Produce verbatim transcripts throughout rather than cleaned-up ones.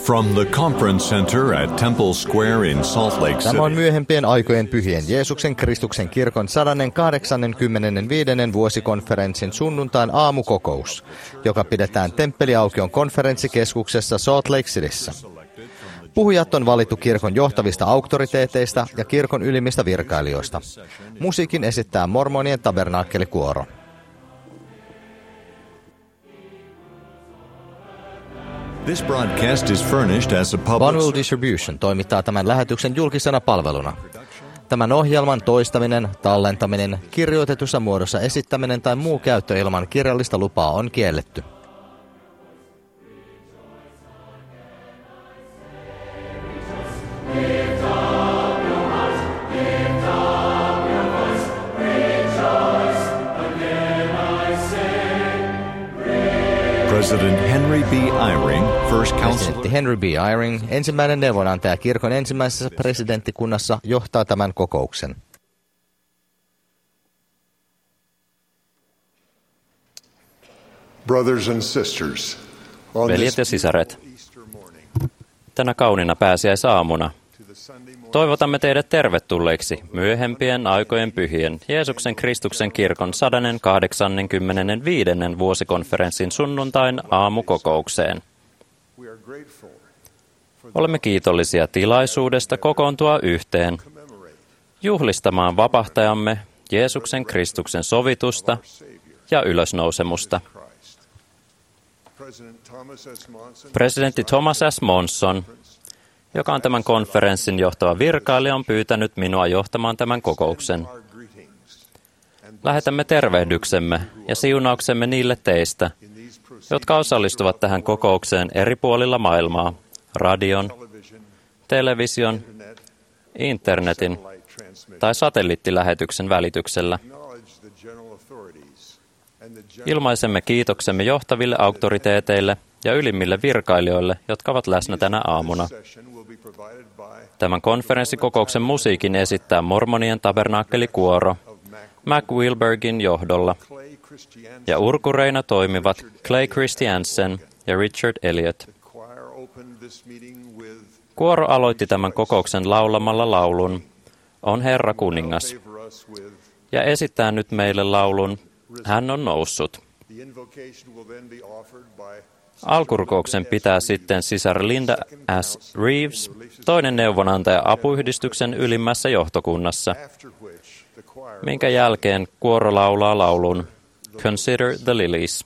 From the Conference Center at Temple Square in Salt Lake City. Tämä on myöhempien aikojen pyhien Jeesuksen Kristuksen kirkon sata kahdeksankymmentäviisi vuosikonferenssin sunnuntain aamukokous, joka pidetään Temppeliaukion konferenssikeskuksessa Salt Lake Cityssä. Puhujat on valittu kirkon johtavista auktoriteeteista ja kirkon ylimmistä virkailijoista. Musiikin esittää mormonien tabernaakelikuoro. This broadcast is furnished as a public... Bonneville Distribution toimittaa tämän lähetyksen julkisena palveluna. Tämän ohjelman toistaminen, tallentaminen, kirjoitetussa muodossa esittäminen tai muu käyttö ilman kirjallista lupaa on kielletty. President Henry B. Eyring, First Council. Presidentti Henry B. Eyring, ensimmäinen neuvonantaja kirkon ensimmäisessä presidenttikunnassa, johtaa tämän kokouksen. Brothers and sisters, veljet ja sisaret, tänä kaunina pääsiäisaamuna toivotamme teidät tervetulleiksi myöhempien aikojen pyhien Jeesuksen Kristuksen kirkon sata kahdeksankymmentäviisi vuosikonferenssin sunnuntain aamukokoukseen. Olemme kiitollisia tilaisuudesta kokoontua yhteen, juhlistamaan vapahtajamme Jeesuksen Kristuksen sovitusta ja ylösnousemusta. Presidentti Thomas S. Monson, joka on tämän konferenssin johtava virkailija, on pyytänyt minua johtamaan tämän kokouksen. Lähetämme tervehdyksemme ja siunauksemme niille teistä, jotka osallistuvat tähän kokoukseen eri puolilla maailmaa, radion, television, internetin tai satelliittilähetyksen välityksellä. Ilmaisemme kiitoksemme johtaville auktoriteeteille ja ylimmille virkailijoille, jotka ovat läsnä tänä aamuna. Tämän konferenssikokouksen musiikin esittää mormonien tabernaakelikuoro Mac Wilbergin johdolla, ja urkureina toimivat Clay Christiansen ja Richard Elliot. Kuoro aloitti tämän kokouksen laulamalla laulun On Herra kuningas, ja esittää nyt meille laulun Hän on noussut. Alkurukouksen pitää sitten sisar Linda S. Reeves, toinen neuvonantaja apuyhdistyksen ylimmässä johtokunnassa, minkä jälkeen kuoro laulaa laulun Consider the Lilies.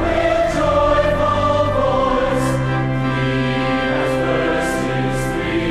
Three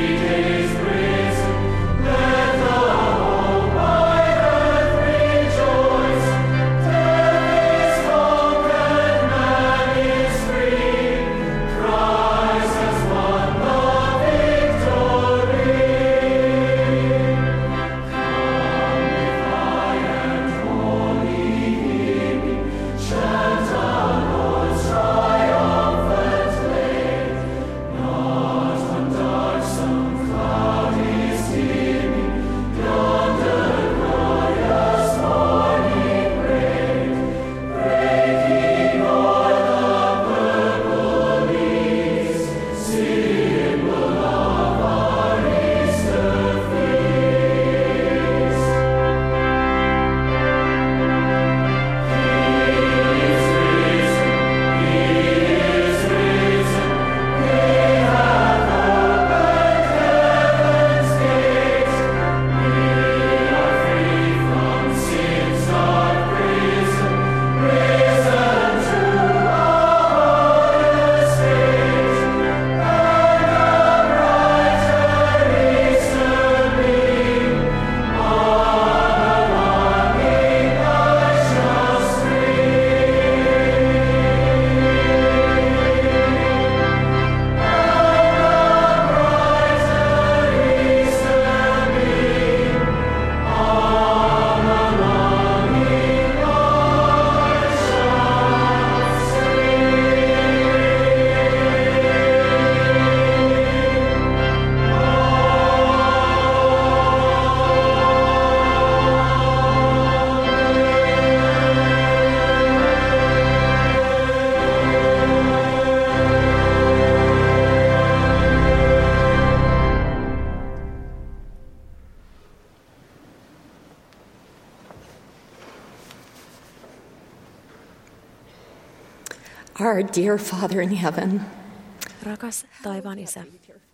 Our dear Father in heaven. Rakas taivaan Isä,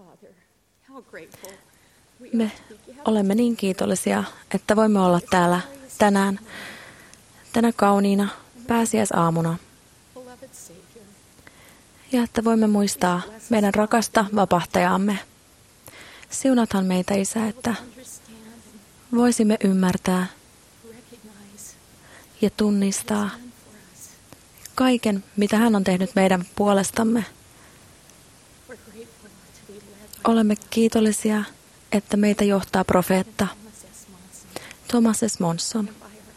me olemme niin kiitollisia, että voimme olla täällä tänään, tänä kauniina pääsiäisaamuna. Ja että voimme muistaa meidän rakasta vapahtajaamme. Siunathan meitä, Isä, että voisimme ymmärtää ja tunnistaa kaiken, mitä hän on tehnyt meidän puolestamme. Olemme kiitollisia, että meitä johtaa profeetta Thomas S. Monson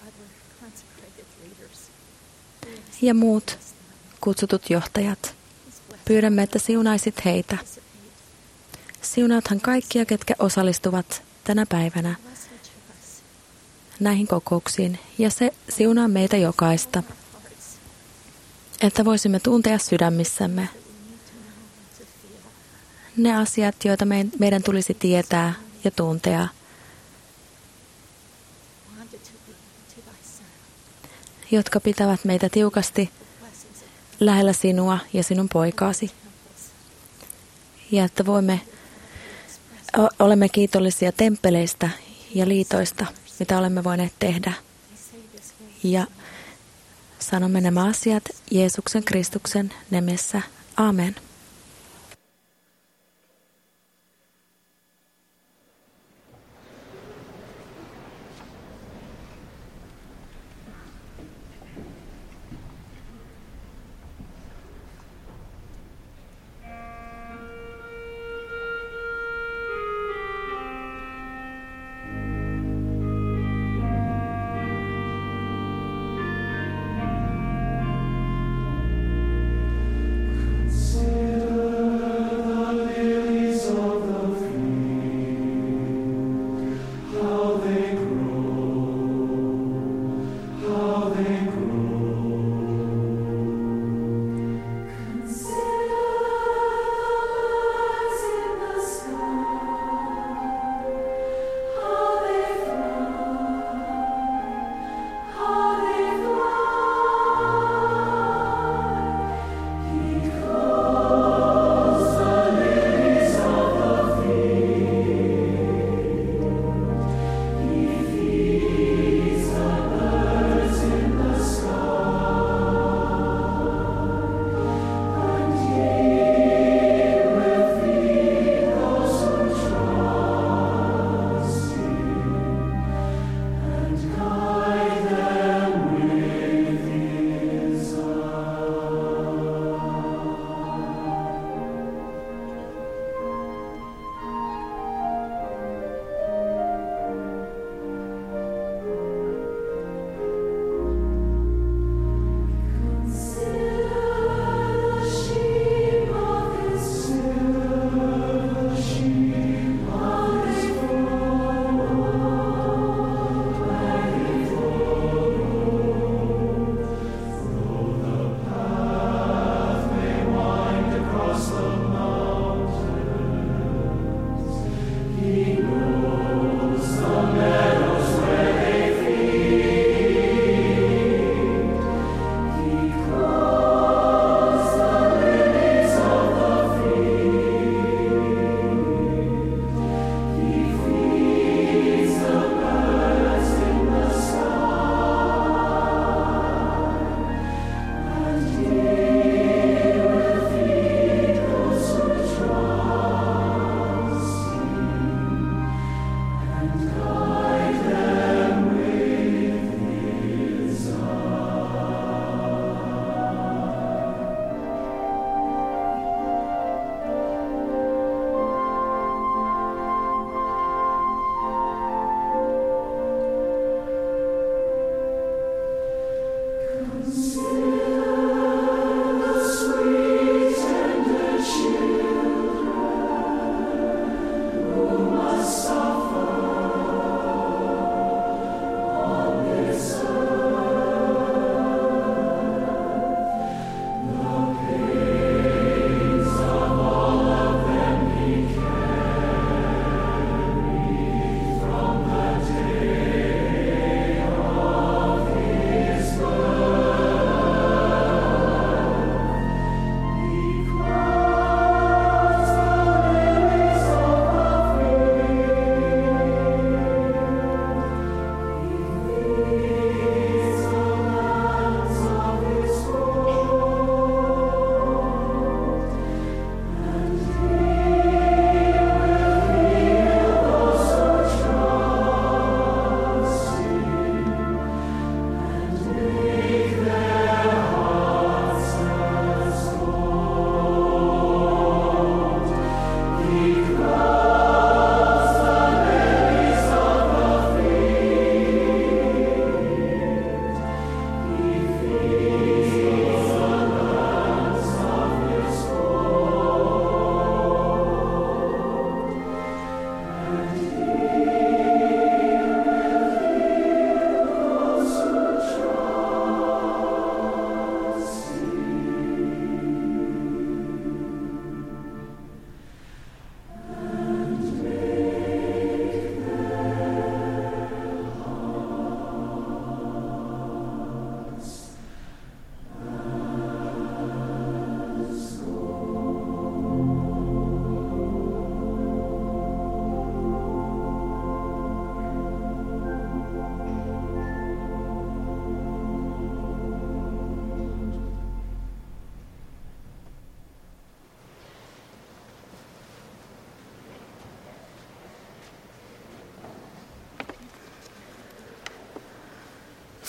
ja muut kutsutut johtajat. Pyydämme, että siunaisit heitä. Siunaathan kaikkia, ketkä osallistuvat tänä päivänä näihin kokouksiin, ja se siunaa meitä jokaista, että voisimme tuntea sydämissämme ne asiat, joita meidän tulisi tietää ja tuntea. Jotka pitävät meitä tiukasti lähellä sinua ja sinun poikaasi. Ja että voimme, olemme kiitollisia temppeleistä ja liitoista, mitä olemme voineet tehdä. Ja sanomme nämä asiat Jeesuksen Kristuksen nimessä. Amen. See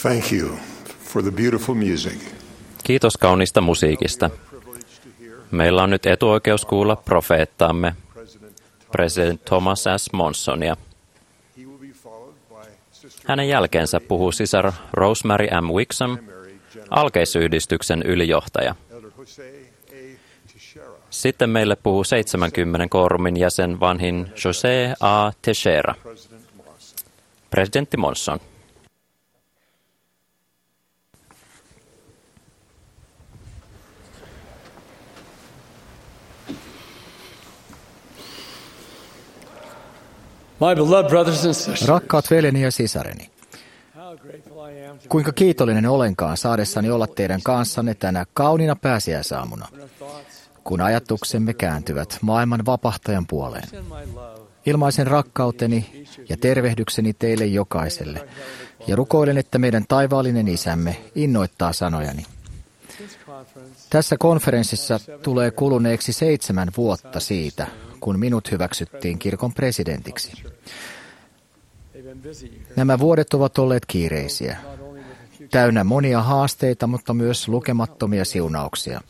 Thank you for the beautiful music. Kiitos kaunista musiikista. Meillä on nyt etuoikeus kuulla profeettaamme, presidentti Thomas S. Monsonia. Hänen jälkeensä puhuu sisar Rosemary M. Wixom, alkeisyhdistyksen ylijohtaja. Sitten meille puhuu seitsemänkymmenen koorumin jäsen vanhin José A. Teixeira. Presidentti Monson. Rakkaat veljeni ja sisareni, kuinka kiitollinen olenkaan saadessani olla teidän kanssanne tänä kauniina pääsiäisaamuna, kun ajatuksemme kääntyvät maailman vapahtajan puoleen. Ilmaisen rakkauteni ja tervehdykseni teille jokaiselle, ja rukoilen, että meidän taivaallinen Isämme innoittaa sanojani. Tässä konferenssissa tulee kuluneeksi seitsemän vuotta siitä, kun minut hyväksyttiin kirkon presidentiksi. Nämä vuodet ovat olleet kiireisiä, täynnä monia haasteita, mutta myös lukemattomia siunauksia.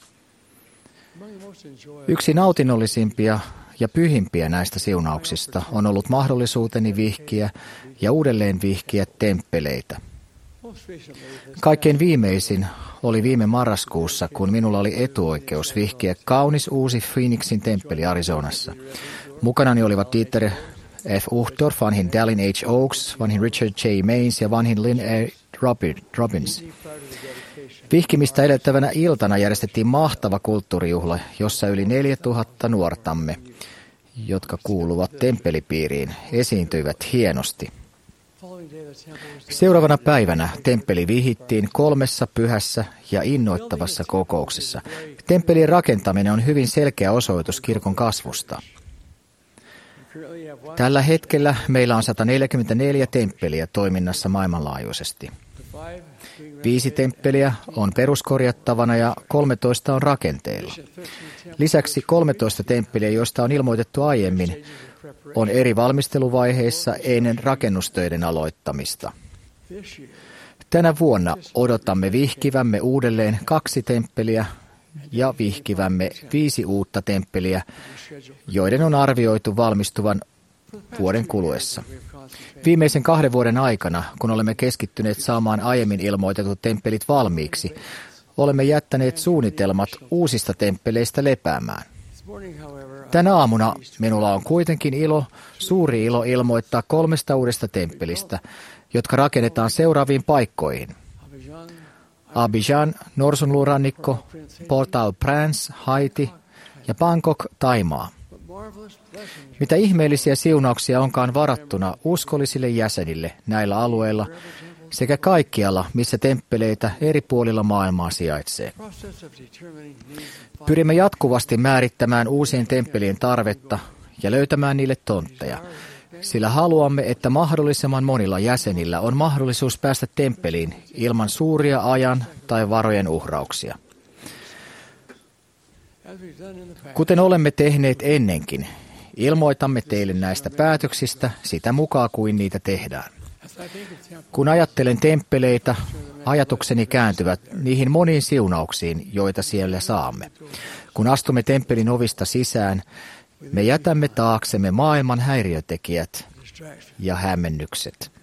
Yksi nautinnollisempia ja pyhimpiä näistä siunauksista on ollut mahdollisuuteni vihkiä ja uudelleen vihkiä temppeleitä. Kaikkein viimeisin oli viime marraskuussa, kun minulla oli etuoikeus vihkiä kaunis uusi Phoenixin temppeli Arizonassa. Mukanani olivat Dieter F. Uchtdorf, vanhin Dallin H. Oaks, vanhin Richard J. Maines ja vanhin Lynn A. Robbins. Vihkimistä edeltävänä iltana järjestettiin mahtava kulttuurijuhla, jossa yli neljätuhatta nuortamme, jotka kuuluvat temppelipiiriin, esiintyivät hienosti. Seuraavana päivänä temppeli vihittiin kolmessa pyhässä ja innoittavassa kokouksessa. Temppelin rakentaminen on hyvin selkeä osoitus kirkon kasvusta. Tällä hetkellä meillä on sata neljäkymmentäneljä temppeliä toiminnassa maailmanlaajuisesti. Viisi temppeliä on peruskorjattavana ja kolmetoista on rakenteilla. Lisäksi kolmetoista temppeliä, joista on ilmoitettu aiemmin, on eri valmisteluvaiheissa ennen rakennustöiden aloittamista. Tänä vuonna odotamme vihkivämme uudelleen kaksi temppeliä ja vihkivämme viisi uutta temppeliä, joiden on arvioitu valmistuvan vuoden kuluessa. Viimeisen kahden vuoden aikana, kun olemme keskittyneet saamaan aiemmin ilmoitetut temppelit valmiiksi, olemme jättäneet suunnitelmat uusista temppeleistä lepäämään. Tänä aamuna minulla on kuitenkin ilo, suuri ilo ilmoittaa kolmesta uudesta temppelistä, jotka rakennetaan seuraaviin paikkoihin. Abidjan, Norsunluurannikko, Port-au-Prince, Haiti ja Bangkok, Thaimaa. Mitä ihmeellisiä siunauksia onkaan varattuna uskollisille jäsenille näillä alueilla sekä kaikkialla, missä temppeleitä eri puolilla maailmaa sijaitsee. Pyrimme jatkuvasti määrittämään uusien temppelien tarvetta ja löytämään niille tontteja, sillä haluamme, että mahdollisimman monilla jäsenillä on mahdollisuus päästä temppeliin ilman suuria ajan tai varojen uhrauksia. Kuten olemme tehneet ennenkin, ilmoitamme teille näistä päätöksistä sitä mukaan kuin niitä tehdään. Kun ajattelen temppeleitä, ajatukseni kääntyvät niihin moniin siunauksiin, joita siellä saamme. Kun astumme temppelin ovista sisään, me jätämme taaksemme maailman häiriötekijät ja hämmennykset.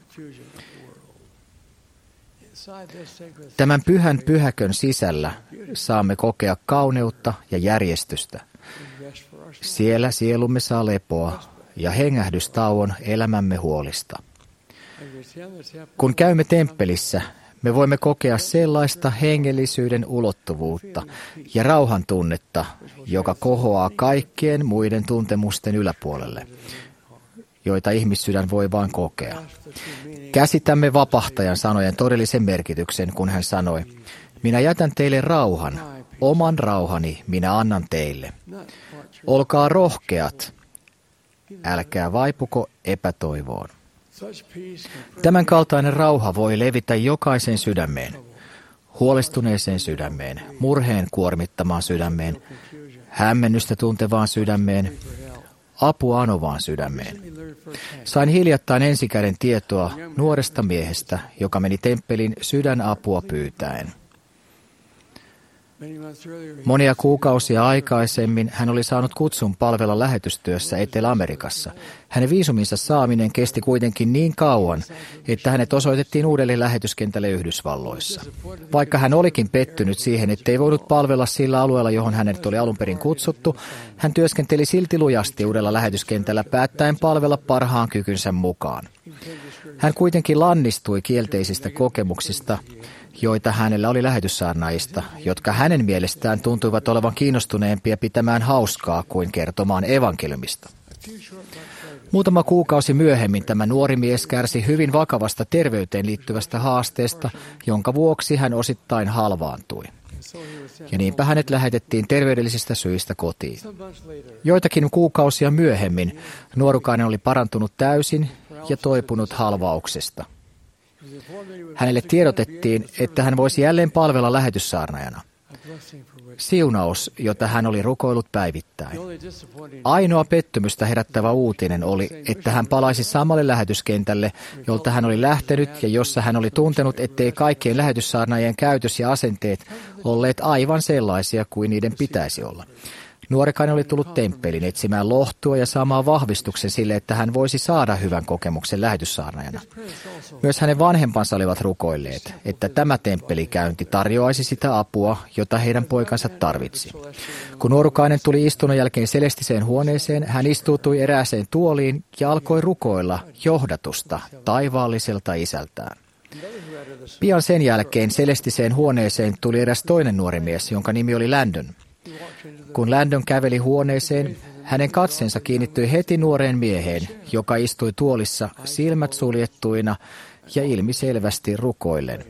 Tämän pyhän pyhäkön sisällä saamme kokea kauneutta ja järjestystä. Siellä sielumme saa lepoa ja hengähdystauon elämämme huolista. Kun käymme temppelissä, me voimme kokea sellaista hengellisyyden ulottuvuutta ja rauhan tunnetta, joka kohoaa kaikkien muiden tuntemusten yläpuolelle, joita ihmissydän voi vain kokea. Käsitämme vapahtajan sanojen todellisen merkityksen, kun hän sanoi, minä jätän teille rauhan, oman rauhani minä annan teille. Olkaa rohkeat, älkää vaipuko epätoivoon. Tämän kaltainen rauha voi levitä jokaisen sydämeen, huolestuneeseen sydämeen, murheen kuormittamaan sydämeen, hämmennystä tuntevaan sydämeen, apua anovaan sydämeen. Sain hiljattain ensikäden tietoa nuoresta miehestä, joka meni temppelin sydänapua pyytäen. Monia kuukausia aikaisemmin hän oli saanut kutsun palvella lähetystyössä Etelä-Amerikassa. Hänen viisuminsa saaminen kesti kuitenkin niin kauan, että hänet osoitettiin uudelleen lähetyskentälle Yhdysvalloissa. Vaikka hän olikin pettynyt siihen, ettei voinut palvella sillä alueella, johon hänet oli alun perin kutsuttu, hän työskenteli silti lujasti uudella lähetyskentällä päättäen palvella parhaan kykynsä mukaan. Hän kuitenkin lannistui kielteisistä kokemuksista, joita hänellä oli lähetyssaarnaajista, jotka hänen mielestään tuntuivat olevan kiinnostuneempia pitämään hauskaa kuin kertomaan evankeliumista. Muutama kuukausi myöhemmin tämä nuori mies kärsi hyvin vakavasta terveyteen liittyvästä haasteesta, jonka vuoksi hän osittain halvaantui. Ja niinpä hänet lähetettiin terveydellisistä syistä kotiin. Joitakin kuukausia myöhemmin nuorukainen oli parantunut täysin ja toipunut halvauksesta. Hänelle tiedotettiin, että hän voisi jälleen palvella lähetyssaarnaajana. Siunaus, jota hän oli rukoillut päivittäin. Ainoa pettymystä herättävä uutinen oli, että hän palaisi samalle lähetyskentälle, jolta hän oli lähtenyt ja jossa hän oli tuntenut, ettei kaikkien lähetyssaarnaajien käytös ja asenteet olleet aivan sellaisia kuin niiden pitäisi olla. Nuorekainen oli tullut temppeliin etsimään lohtua ja saamaan vahvistuksen sille, että hän voisi saada hyvän kokemuksen lähetyssaarnaajana. Myös hänen vanhempansa olivat rukoilleet, että tämä temppelikäynti tarjoaisi sitä apua, jota heidän poikansa tarvitsi. Kun nuorukainen tuli istunnon jälkeen selestiseen huoneeseen, hän istuutui erääseen tuoliin ja alkoi rukoilla johdatusta taivaalliselta isältään. Pian sen jälkeen selestiseen huoneeseen tuli eräs toinen nuori mies, jonka nimi oli Landon. Kun Landon käveli huoneeseen, hänen katseensa kiinnittyi heti nuoreen mieheen, joka istui tuolissa silmät suljettuina ja ilmiselvästi rukoillen.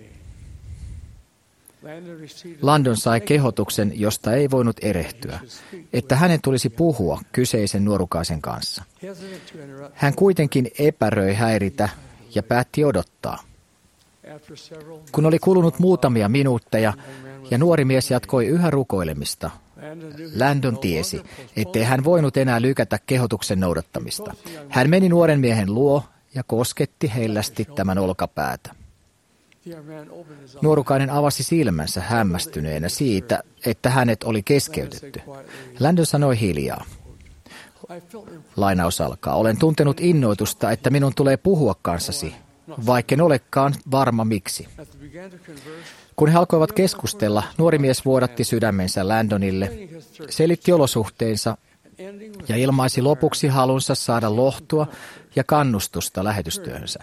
Landon sai kehotuksen, josta ei voinut erehtyä, että hänen tulisi puhua kyseisen nuorukaisen kanssa. Hän kuitenkin epäröi häiritä ja päätti odottaa. Kun oli kulunut muutamia minuutteja ja nuori mies jatkoi yhä rukoilemista, Landon tiesi, ettei hän voinut enää lykätä kehotuksen noudattamista. Hän meni nuoren miehen luo ja kosketti hellästi tämän olkapäätä. Nuorukainen avasi silmänsä hämmästyneenä siitä, että hänet oli keskeytetty. Landon sanoi hiljaa. Lainaus alkaa. Olen tuntenut innoitusta, että minun tulee puhua kanssasi, vaikken olekaan varma miksi. Kun he alkoivat keskustella, nuori mies vuodatti sydämensä Landonille, selitti olosuhteensa ja ilmaisi lopuksi halunsa saada lohtua ja kannustusta lähetystyöhönsä.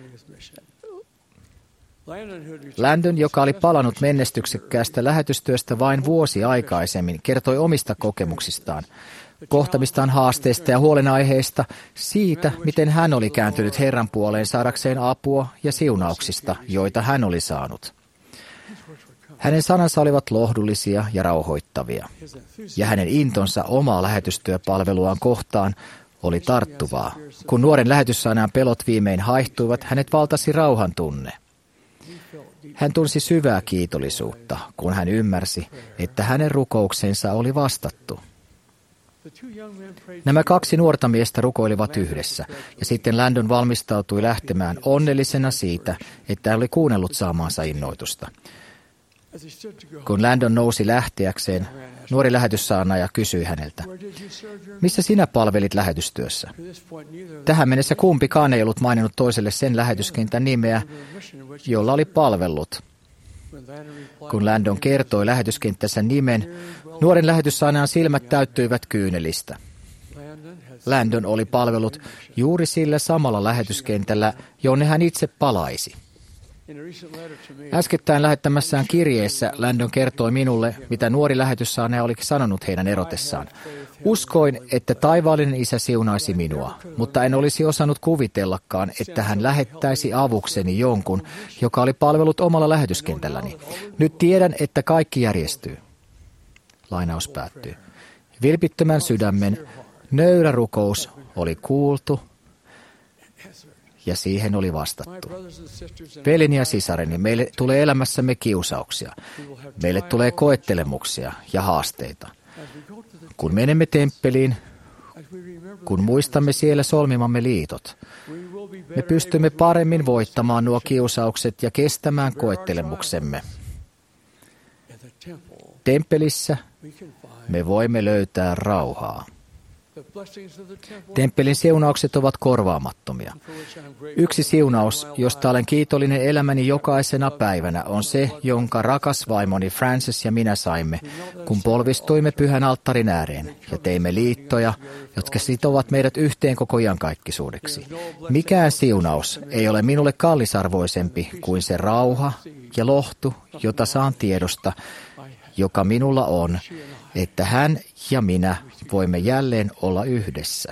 Landon, joka oli palannut menestyksekkäästä lähetystyöstä vain vuosi aikaisemmin, kertoi omista kokemuksistaan, kohtamistaan haasteista ja huolenaiheista, siitä, miten hän oli kääntynyt Herran puoleen saadakseen apua ja siunauksista, joita hän oli saanut. Hänen sanansa olivat lohdullisia ja rauhoittavia, ja hänen intonsa omaa lähetystyöpalveluaan kohtaan oli tarttuvaa. Kun nuoren lähetyssaarnaajan pelot viimein haihtuivat, hänet valtasi rauhan tunne. Hän tunsi syvää kiitollisuutta, kun hän ymmärsi, että hänen rukouksensa oli vastattu. Nämä kaksi nuorta miestä rukoilivat yhdessä, ja sitten Landon valmistautui lähtemään onnellisena siitä, että hän oli kuunnellut saamaansa innoitusta. Kun Landon nousi lähteäkseen, nuori lähetyssaarnaaja kysyi häneltä, missä sinä palvelit lähetystyössä? Tähän mennessä kumpikaan ei ollut maininnut toiselle sen lähetyskentän nimeä, jolla oli palvellut. Kun Landon kertoi lähetyskenttänsä nimen, nuoren lähetyssaarnaajan silmät täyttyivät kyynelistä. Landon oli palvellut juuri sillä samalla lähetyskentällä, jonne hän itse palaisi. Äskettäin lähettämässään kirjeessä Landon kertoi minulle, mitä nuori lähetyssaarnaaja oli sanonut heidän erotessaan. Uskoin, että taivaallinen isä siunaisi minua, mutta en olisi osannut kuvitellakaan, että hän lähettäisi avukseni jonkun, joka oli palvellut omalla lähetyskentälläni. Nyt tiedän, että kaikki järjestyy. Lainaus päättyy. Vilpittömän sydämen nöyrä rukous oli kuultu, ja siihen oli vastattu. Veljeni ja sisareni, meille tulee elämässämme kiusauksia. Meille tulee koettelemuksia ja haasteita. Kun menemme temppeliin, kun muistamme siellä solmimamme liitot. Me pystymme paremmin voittamaan nuo kiusaukset ja kestämään koettelemuksemme. Temppelissä me voimme löytää rauhaa. Temppelin siunaukset ovat korvaamattomia. Yksi siunaus, josta olen kiitollinen elämäni jokaisena päivänä, on se, jonka rakas vaimoni Frances ja minä saimme, kun polvistuimme pyhän alttarin ääreen ja teimme liittoja, jotka sitovat meidät yhteen koko iankaikkisuudeksi. Mikään siunaus ei ole minulle kallisarvoisempi kuin se rauha ja lohtu, jota saan tiedosta, joka minulla on, että hän ja minä voimme jälleen olla yhdessä.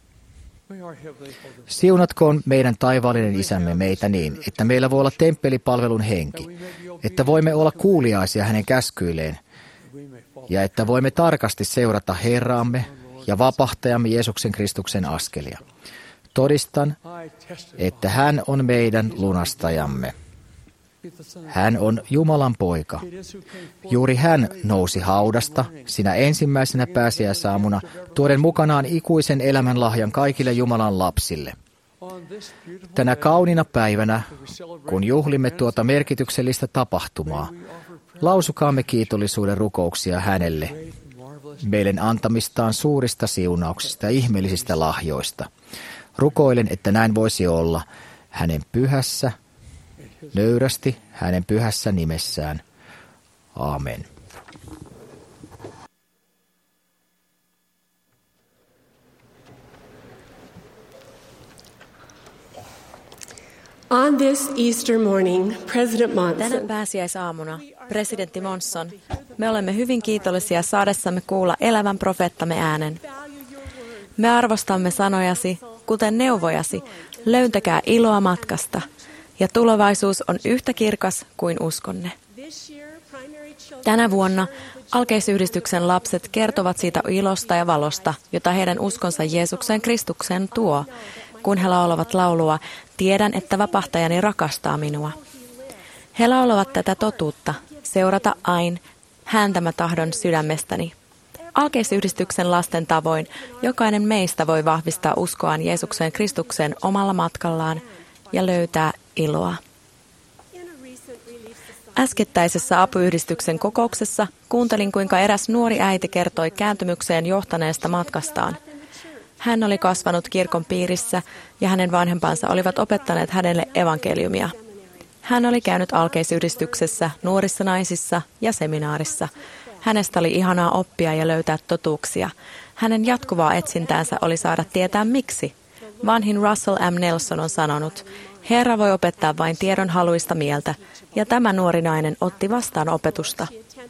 Siunatkoon meidän taivaallinen isämme meitä niin, että meillä voi olla temppelipalvelun henki, että voimme olla kuuliaisia hänen käskyilleen ja että voimme tarkasti seurata Herraamme ja vapahtajamme Jeesuksen Kristuksen askelia. Todistan, että hän on meidän lunastajamme. Hän on Jumalan poika. Juuri hän nousi haudasta sinä ensimmäisenä pääsiäisaamuna, tuoden mukanaan ikuisen elämän lahjan kaikille Jumalan lapsille. Tänä kauniina päivänä, kun juhlimme tuota merkityksellistä tapahtumaa, lausukaamme kiitollisuuden rukouksia hänelle, meidän antamistaan suurista siunauksista ja ihmeellisistä lahjoista. Rukoilen, että näin voisi olla hänen pyhässä, nöyrästi hänen pyhässä nimessään. Aamen. On this Easter morning, President Tänä Monson, pääsiäisaamuna, presidentti Monson, me olemme hyvin kiitollisia saadessamme kuulla elävän profeettamme äänen. Me arvostamme sanojasi, kuten neuvojasi, löytäkää iloa matkasta, ja tulevaisuus on yhtä kirkas kuin uskonne. Tänä vuonna alkeisyhdistyksen lapset kertovat siitä ilosta ja valosta, jota heidän uskonsa Jeesuksen Kristukseen tuo, kun he laulavat laulua, tiedän, että vapahtajani rakastaa minua. He laulavat tätä totuutta, seurata ain, häntä mä tahdon sydämestäni. Alkeisyhdistyksen lasten tavoin jokainen meistä voi vahvistaa uskoaan Jeesukseen Kristukseen omalla matkallaan ja löytää iloa. Äskettäisessä apuyhdistyksen kokouksessa kuuntelin, kuinka eräs nuori äiti kertoi kääntymykseen johtaneesta matkastaan. Hän oli kasvanut kirkon piirissä ja hänen vanhempansa olivat opettaneet hänelle evankeliumia. Hän oli käynyt alkeisyhdistyksessä, nuorissa naisissa ja seminaarissa. Hänestä oli ihanaa oppia ja löytää totuuksia. Hänen jatkuvaa etsintäänsä oli saada tietää miksi. Vanhin Russell M. Nelson on sanonut, Herra voi opettaa vain tiedon haluista mieltä, ja tämä nuori nainen otti vastaan opetusta.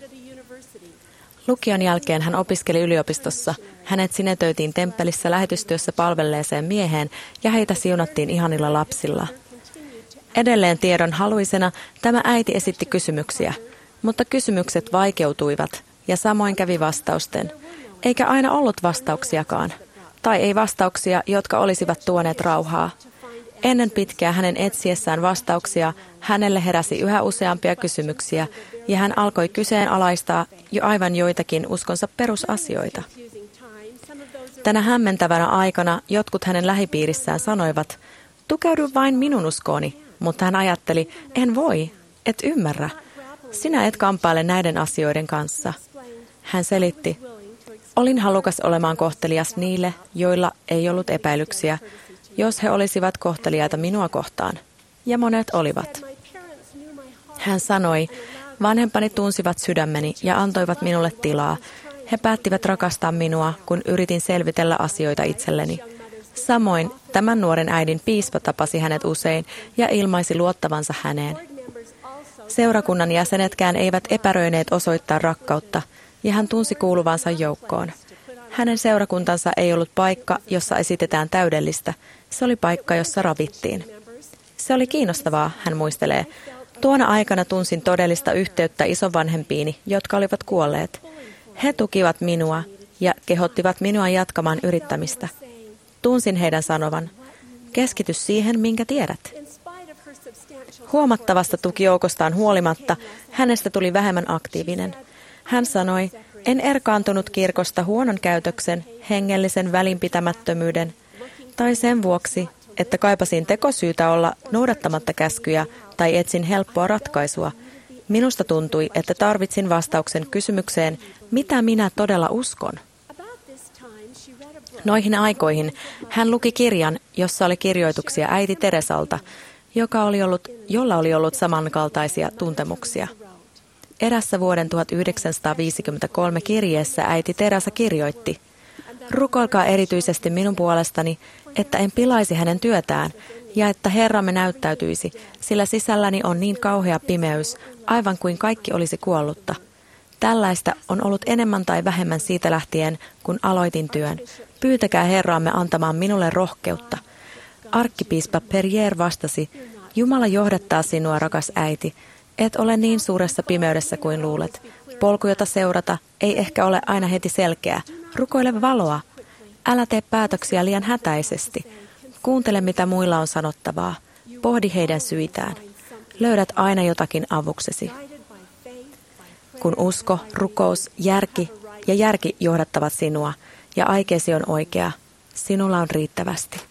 Lukion jälkeen hän opiskeli yliopistossa. Hänet sinetöitiin temppelissä lähetystyössä palvelleeseen mieheen ja heitä siunattiin ihanilla lapsilla. Edelleen tiedon haluisena tämä äiti esitti kysymyksiä, mutta kysymykset vaikeutuivat ja samoin kävi vastausten. Eikä aina ollut vastauksiakaan, tai ei vastauksia, jotka olisivat tuoneet rauhaa. Ennen pitkää hänen etsiessään vastauksia hänelle heräsi yhä useampia kysymyksiä ja hän alkoi kyseenalaistaa jo aivan joitakin uskonsa perusasioita. Tänä hämmentävänä aikana jotkut hänen lähipiirissään sanoivat, tukeudu vain minun uskooni, mutta hän ajatteli, en voi, et ymmärrä. Sinä et kamppaile näiden asioiden kanssa. Hän selitti, olin halukas olemaan kohtelias niille, joilla ei ollut epäilyksiä, jos he olisivat kohteliaita minua kohtaan. Ja monet olivat. Hän sanoi, vanhempani tunsivat sydämeni ja antoivat minulle tilaa. He päättivät rakastaa minua, kun yritin selvitellä asioita itselleni. Samoin tämän nuoren äidin piispa tapasi hänet usein ja ilmaisi luottavansa häneen. Seurakunnan jäsenetkään eivät epäröineet osoittaa rakkautta, ja hän tunsi kuuluvansa joukkoon. Hänen seurakuntansa ei ollut paikka, jossa esitetään täydellistä. Se oli paikka, jossa ravittiin. Se oli kiinnostavaa, hän muistelee. Tuona aikana tunsin todellista yhteyttä isovanhempiini, jotka olivat kuolleet. He tukivat minua ja kehottivat minua jatkamaan yrittämistä. Tunsin heidän sanovan, keskity siihen, minkä tiedät. Huomattavasta tukijoukostaan huolimatta hänestä tuli vähemmän aktiivinen. Hän sanoi, En erkaantunut kirkosta huonon käytöksen, hengellisen välinpitämättömyyden tai sen vuoksi, että kaipasin tekosyytä olla noudattamatta käskyjä tai etsin helppoa ratkaisua. Minusta tuntui, että tarvitsin vastauksen kysymykseen, mitä minä todella uskon. Noihin aikoihin hän luki kirjan, jossa oli kirjoituksia äiti Teresalta, joka oli ollut, jolla oli ollut samankaltaisia tuntemuksia. Erässä vuoden tuhatyhdeksänsataaviisikymmentäkolme kirjeessä äiti Teresa kirjoitti: rukoilkaa erityisesti minun puolestani, että en pilaisi hänen työtään ja että Herramme näyttäytyisi, sillä sisälläni on niin kauhea pimeys, aivan kuin kaikki olisi kuollutta. Tällaista on ollut enemmän tai vähemmän siitä lähtien, kun aloitin työn. Pyytäkää Herraamme antamaan minulle rohkeutta. Arkkipiispa Perrier vastasi: Jumala johdattaa sinua, rakas äiti. Et ole niin suuressa pimeydessä kuin luulet. Polku, jota seurata, ei ehkä ole aina heti selkeä. Rukoile valoa. Älä tee päätöksiä liian hätäisesti. Kuuntele, mitä muilla on sanottavaa. Pohdi heidän syitään. Löydät aina jotakin avuksesi. Kun usko, rukous, järki ja järki johdattavat sinua ja aikeesi on oikea, sinulla on riittävästi.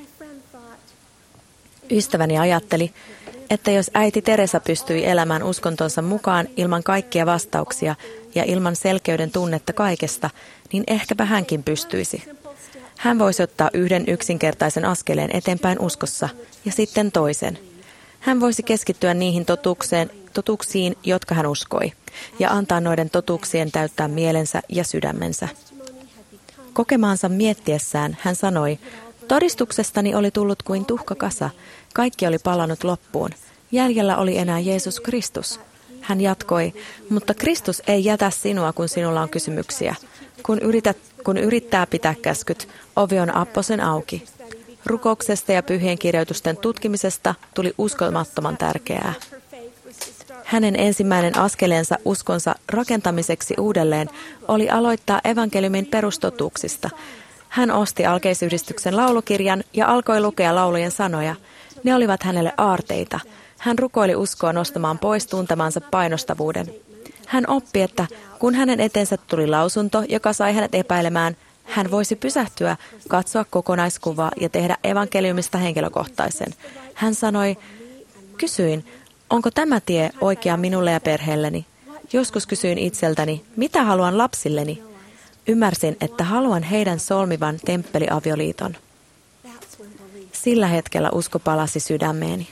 Ystäväni ajatteli, että jos äiti Teresa pystyi elämään uskontonsa mukaan ilman kaikkia vastauksia ja ilman selkeyden tunnetta kaikesta, niin ehkäpä hänkin pystyisi. Hän voisi ottaa yhden yksinkertaisen askeleen eteenpäin uskossa ja sitten toisen. Hän voisi keskittyä niihin totuukseen, totuuksiin, jotka hän uskoi, ja antaa noiden totuuksien täyttää mielensä ja sydämensä. Kokemaansa miettiessään hän sanoi: todistuksestani oli tullut kuin tuhkakasa. Kaikki oli palannut loppuun. Jäljellä oli enää Jeesus Kristus. Hän jatkoi: mutta Kristus ei jätä sinua, kun sinulla on kysymyksiä. Kun, yrität, kun yrittää pitää käskyt, ovi on apposen auki. Rukouksesta ja pyhien kirjoitusten tutkimisesta tuli uskomattoman tärkeää. Hänen ensimmäinen askeleensa uskonsa rakentamiseksi uudelleen oli aloittaa evankeliumin perustotuuksista. Hän osti alkeisyhdistyksen laulukirjan ja alkoi lukea laulujen sanoja. Ne olivat hänelle aarteita. Hän rukoili uskoa nostamaan pois tuntemansa painostavuuden. Hän oppi, että kun hänen eteensä tuli lausunto, joka sai hänet epäilemään, hän voisi pysähtyä, katsoa kokonaiskuvaa ja tehdä evankeliumista henkilökohtaisen. Hän sanoi: kysyin, onko tämä tie oikea minulle ja perheelleni? Joskus kysyin itseltäni, mitä haluan lapsilleni? Ymmärsin, että haluan heidän solmivan temppeliavioliiton. Sillä hetkellä usko palasi sydämeeni.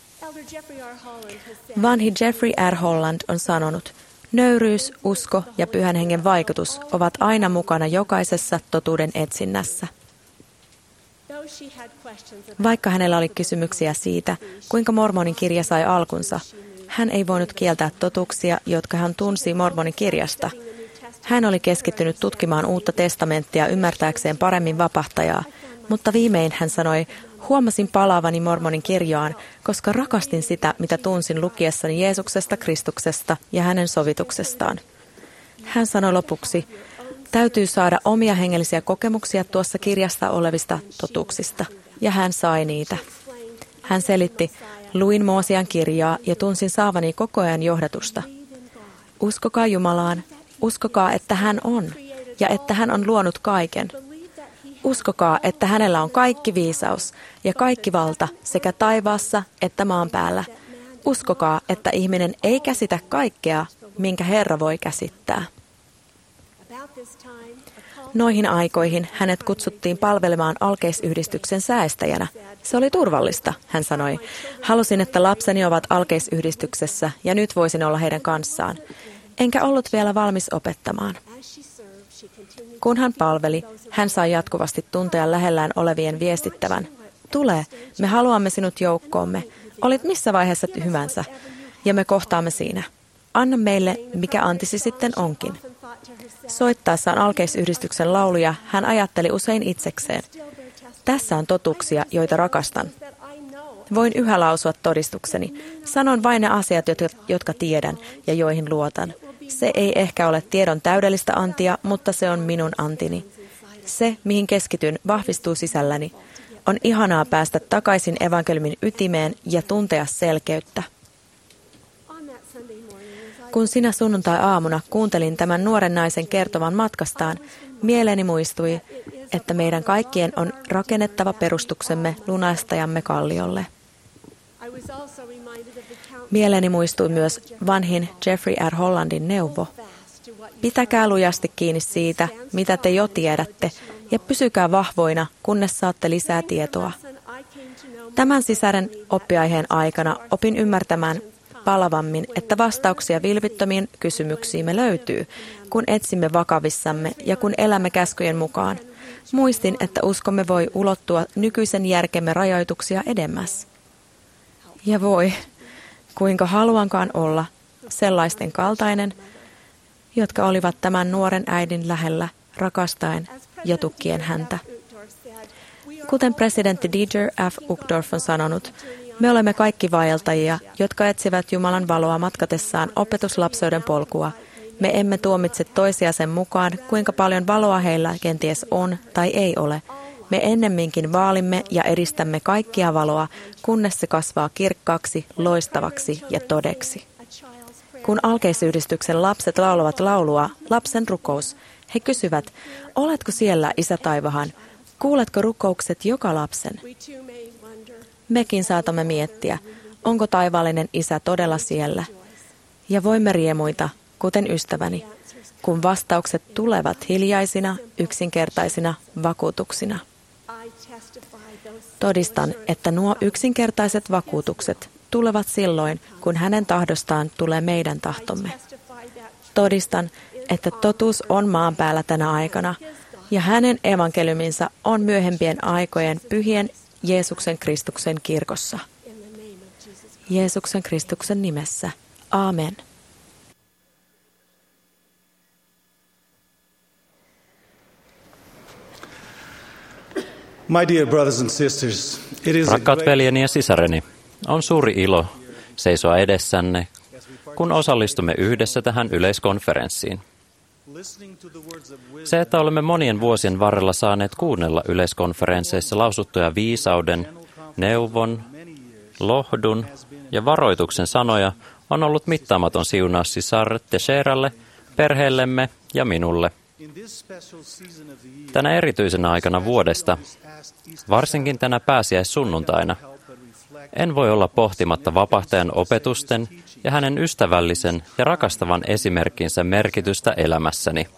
Vanhi Jeffrey R. Holland on sanonut: nöyryys, usko ja pyhän hengen vaikutus ovat aina mukana jokaisessa totuuden etsinnässä. Vaikka hänellä oli kysymyksiä siitä, kuinka mormonin kirja sai alkunsa, hän ei voinut kieltää totuuksia, jotka hän tunsi mormonin kirjasta. Hän oli keskittynyt tutkimaan uutta testamenttia ymmärtääkseen paremmin vapahtajaa, mutta viimein hän sanoi: huomasin palaavani mormonin kirjaan, koska rakastin sitä, mitä tunsin lukiessani Jeesuksesta, Kristuksesta ja hänen sovituksestaan. Hän sanoi lopuksi: täytyy saada omia hengellisiä kokemuksia tuossa kirjasta olevista totuuksista, ja hän sai niitä. Hän selitti: luin Moosian kirjaa ja tunsin saavani koko ajan johdatusta. Uskokaa Jumalaan, uskokaa, että hän on, ja että hän on luonut kaiken. Uskokaa, että hänellä on kaikki viisaus ja kaikki valta sekä taivaassa että maan päällä. Uskokaa, että ihminen ei käsitä kaikkea, minkä Herra voi käsittää. Noihin aikoihin hänet kutsuttiin palvelemaan alkeisyhdistyksen säästäjänä. Se oli turvallista, hän sanoi. Halusin, että lapseni ovat alkeisyhdistyksessä ja nyt voisin olla heidän kanssaan. Enkä ollut vielä valmis opettamaan. Kun hän palveli, hän sai jatkuvasti tuntea lähellään olevien viestittävän: tule, me haluamme sinut joukkoomme, olit missä vaiheessa hyvänsä, ja me kohtaamme siinä. Anna meille, mikä antisi sitten onkin. Soittaessaan alkeisyhdistyksen lauluja hän ajatteli usein itsekseen: tässä on totuuksia, joita rakastan. Voin yhä lausua todistukseni. Sanon vain ne asiat, jotka tiedän ja joihin luotan. Se ei ehkä ole tiedon täydellistä antia, mutta se on minun antini. Se, mihin keskityn, vahvistuu sisälläni. On ihanaa päästä takaisin evankeliumin ytimeen ja tuntea selkeyttä. Kun sinä sunnuntai-aamuna kuuntelin tämän nuoren naisen kertovan matkastaan, mieleeni muistui, että meidän kaikkien on rakennettava perustuksemme lunastajamme kalliolle. Mieleeni muistui myös vanhin Jeffrey R. Hollandin neuvo. Pitäkää lujasti kiinni siitä, mitä te jo tiedätte, ja pysykää vahvoina, kunnes saatte lisää tietoa. Tämän sisaren oppiaiheen aikana opin ymmärtämään palavammin, että vastauksia vilpittömiin kysymyksiimme löytyy, kun etsimme vakavissamme ja kun elämme käskyjen mukaan. Muistin, että uskomme voi ulottua nykyisen järkemme rajoituksia edemmäs. Ja voi, kuinka haluankaan olla sellaisten kaltainen, jotka olivat tämän nuoren äidin lähellä rakastaen ja tukkien häntä. Kuten presidentti Dieter F. Uchtdorf on sanonut, me olemme kaikki vaeltajia, jotka etsivät Jumalan valoa matkatessaan opetuslapseuden polkua. Me emme tuomitse toisia sen mukaan, kuinka paljon valoa heillä kenties on tai ei ole. Me ennemminkin vaalimme ja edistämme kaikkia valoa, kunnes se kasvaa kirkkaaksi, loistavaksi ja todeksi. Kun alkeisyhdistyksen lapset laulavat laulua, lapsen rukous, he kysyvät, oletko siellä, Isä taivahan? Kuuletko rukoukset joka lapsen? Mekin saatamme miettiä, onko taivaallinen Isä todella siellä? Ja voimme riemuita, kuten ystäväni, kun vastaukset tulevat hiljaisina, yksinkertaisina vakuutuksina. Todistan, että nuo yksinkertaiset vakuutukset tulevat silloin, kun hänen tahdostaan tulee meidän tahtomme. Todistan, että totuus on maan päällä tänä aikana, ja hänen evankeliuminsa on myöhempien aikojen pyhien Jeesuksen Kristuksen kirkossa. Jeesuksen Kristuksen nimessä. Aamen. My dear brothers and sisters, it is Rakkaat veljeni ja sisareni, on suuri ilo seisoa edessänne, kun osallistumme yhdessä tähän yleiskonferenssiin. Se, että olemme monien vuosien varrella saaneet kuunnella yleiskonferensseissa lausuttuja viisauden, neuvon, lohdun ja varoituksen sanoja, on ollut mittaamaton siunaus sisar Teixeiralle, perheellemme ja minulle. Tänä erityisenä aikana vuodesta, varsinkin tänä pääsiäissunnuntaina, en voi olla pohtimatta vapahtajan opetusten ja hänen ystävällisen ja rakastavan esimerkkinsä merkitystä elämässäni.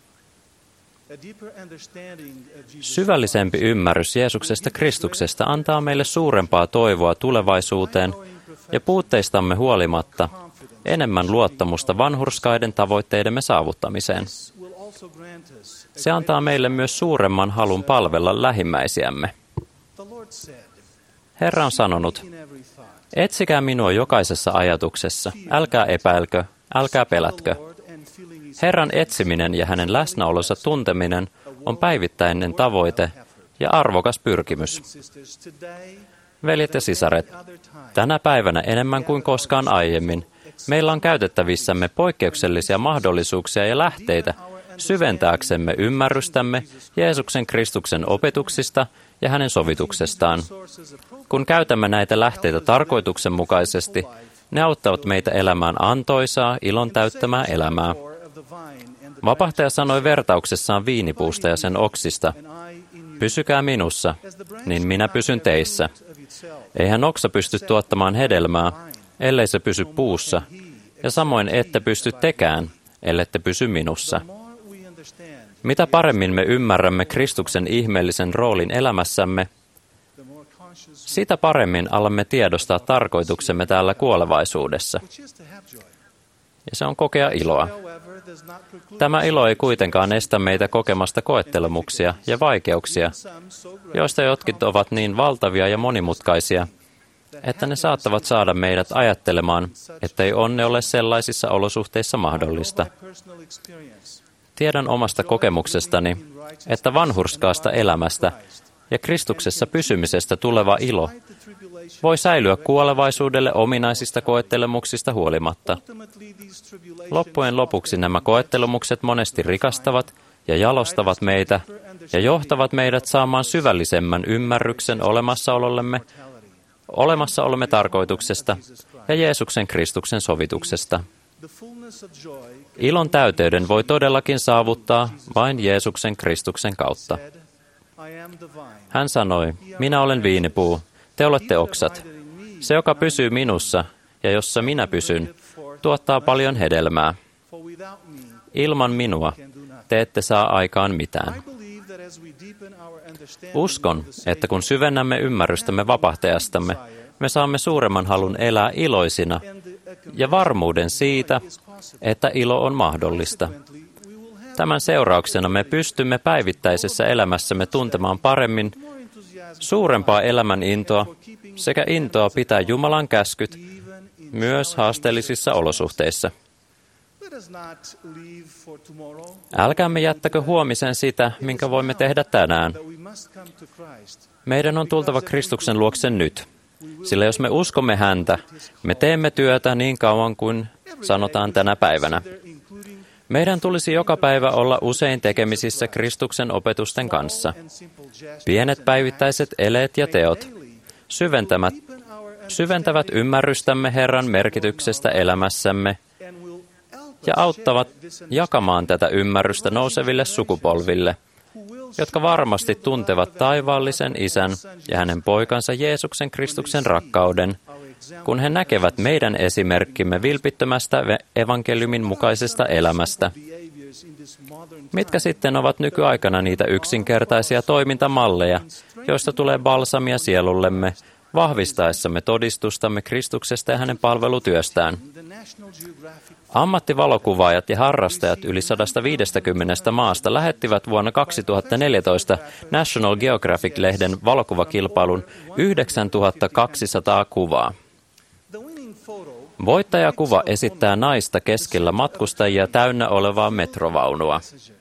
Syvällisempi ymmärrys Jeesuksesta Kristuksesta antaa meille suurempaa toivoa tulevaisuuteen ja puutteistamme huolimatta enemmän luottamusta vanhurskaiden tavoitteidemme saavuttamiseen. Se antaa meille myös suuremman halun palvella lähimmäisiämme. Herra on sanonut, etsikää minua jokaisessa ajatuksessa, älkää epäilkö, älkää pelätkö. Herran etsiminen ja hänen läsnäolonsa tunteminen on päivittäinen tavoite ja arvokas pyrkimys. Veljet ja sisaret, tänä päivänä enemmän kuin koskaan aiemmin meillä on käytettävissämme poikkeuksellisia mahdollisuuksia ja lähteitä syventääksemme ymmärrystämme Jeesuksen Kristuksen opetuksista ja hänen sovituksestaan. Kun käytämme näitä lähteitä tarkoituksenmukaisesti, ne auttavat meitä elämään antoisaa, ilon täyttämää elämää. Vapahtaja sanoi vertauksessaan viinipuusta ja sen oksista, pysykää minussa, niin minä pysyn teissä. Eihän oksa pysty tuottamaan hedelmää, ellei se pysy puussa, ja samoin ette pysty tekään, ellette pysy minussa. Mitä paremmin me ymmärrämme Kristuksen ihmeellisen roolin elämässämme, sitä paremmin alamme tiedostaa tarkoituksemme täällä kuolevaisuudessa. Ja se on kokea iloa. Tämä ilo ei kuitenkaan estä meitä kokemasta koettelemuksia ja vaikeuksia, joista jotkin ovat niin valtavia ja monimutkaisia, että ne saattavat saada meidät ajattelemaan, ettei onne ole sellaisissa olosuhteissa mahdollista. Tiedän omasta kokemuksestani, että vanhurskaasta elämästä ja Kristuksessa pysymisestä tuleva ilo voi säilyä kuolevaisuudelle ominaisista koettelemuksista huolimatta. Loppujen lopuksi nämä koettelemukset monesti rikastavat ja jalostavat meitä ja johtavat meidät saamaan syvällisemmän ymmärryksen olemassaolollemme, olemassaolomme tarkoituksesta ja Jeesuksen Kristuksen sovituksesta. Ilon täyteyden voi todellakin saavuttaa vain Jeesuksen Kristuksen kautta. Hän sanoi, minä olen viinipuu, te olette oksat. Se, joka pysyy minussa ja jossa minä pysyn, tuottaa paljon hedelmää. Ilman minua te ette saa aikaan mitään. Uskon, että kun syvennämme ymmärrystämme vapahtajastamme, me saamme suuremman halun elää iloisina ja varmuuden siitä, että ilo on mahdollista. Tämän seurauksena me pystymme päivittäisessä elämässämme tuntemaan paremmin suurempaa elämän intoa sekä intoa pitää Jumalan käskyt myös haasteellisissa olosuhteissa. Älkäämme jättäkö huomisen sitä, minkä voimme tehdä tänään. Meidän on tultava Kristuksen luokse nyt, sillä jos me uskomme häntä, me teemme työtä niin kauan kuin sanotaan tänä päivänä. Meidän tulisi joka päivä olla usein tekemisissä Kristuksen opetusten kanssa. Pienet päivittäiset eleet ja teot syventävät, syventävät ymmärrystämme Herran merkityksestä elämässämme ja auttavat jakamaan tätä ymmärrystä nouseville sukupolville, jotka varmasti tuntevat taivaallisen Isän ja hänen poikansa Jeesuksen Kristuksen rakkauden, kun he näkevät meidän esimerkkimme vilpittömästä evankeliumin mukaisesta elämästä. Mitkä sitten ovat nykyaikana niitä yksinkertaisia toimintamalleja, joista tulee balsamia sielullemme, vahvistaessamme todistustamme Kristuksesta ja hänen palvelutyöstään? Ammattivalokuvaajat ja harrastajat yli sata viisikymmentä maasta lähettivät vuonna kaksituhattaneljätoista National Geographic-lehden valokuvakilpailun yhdeksäntuhatta kaksisataa kuvaa. Voittajakuva esittää naista keskellä matkustajia täynnä olevaa metrovaunua.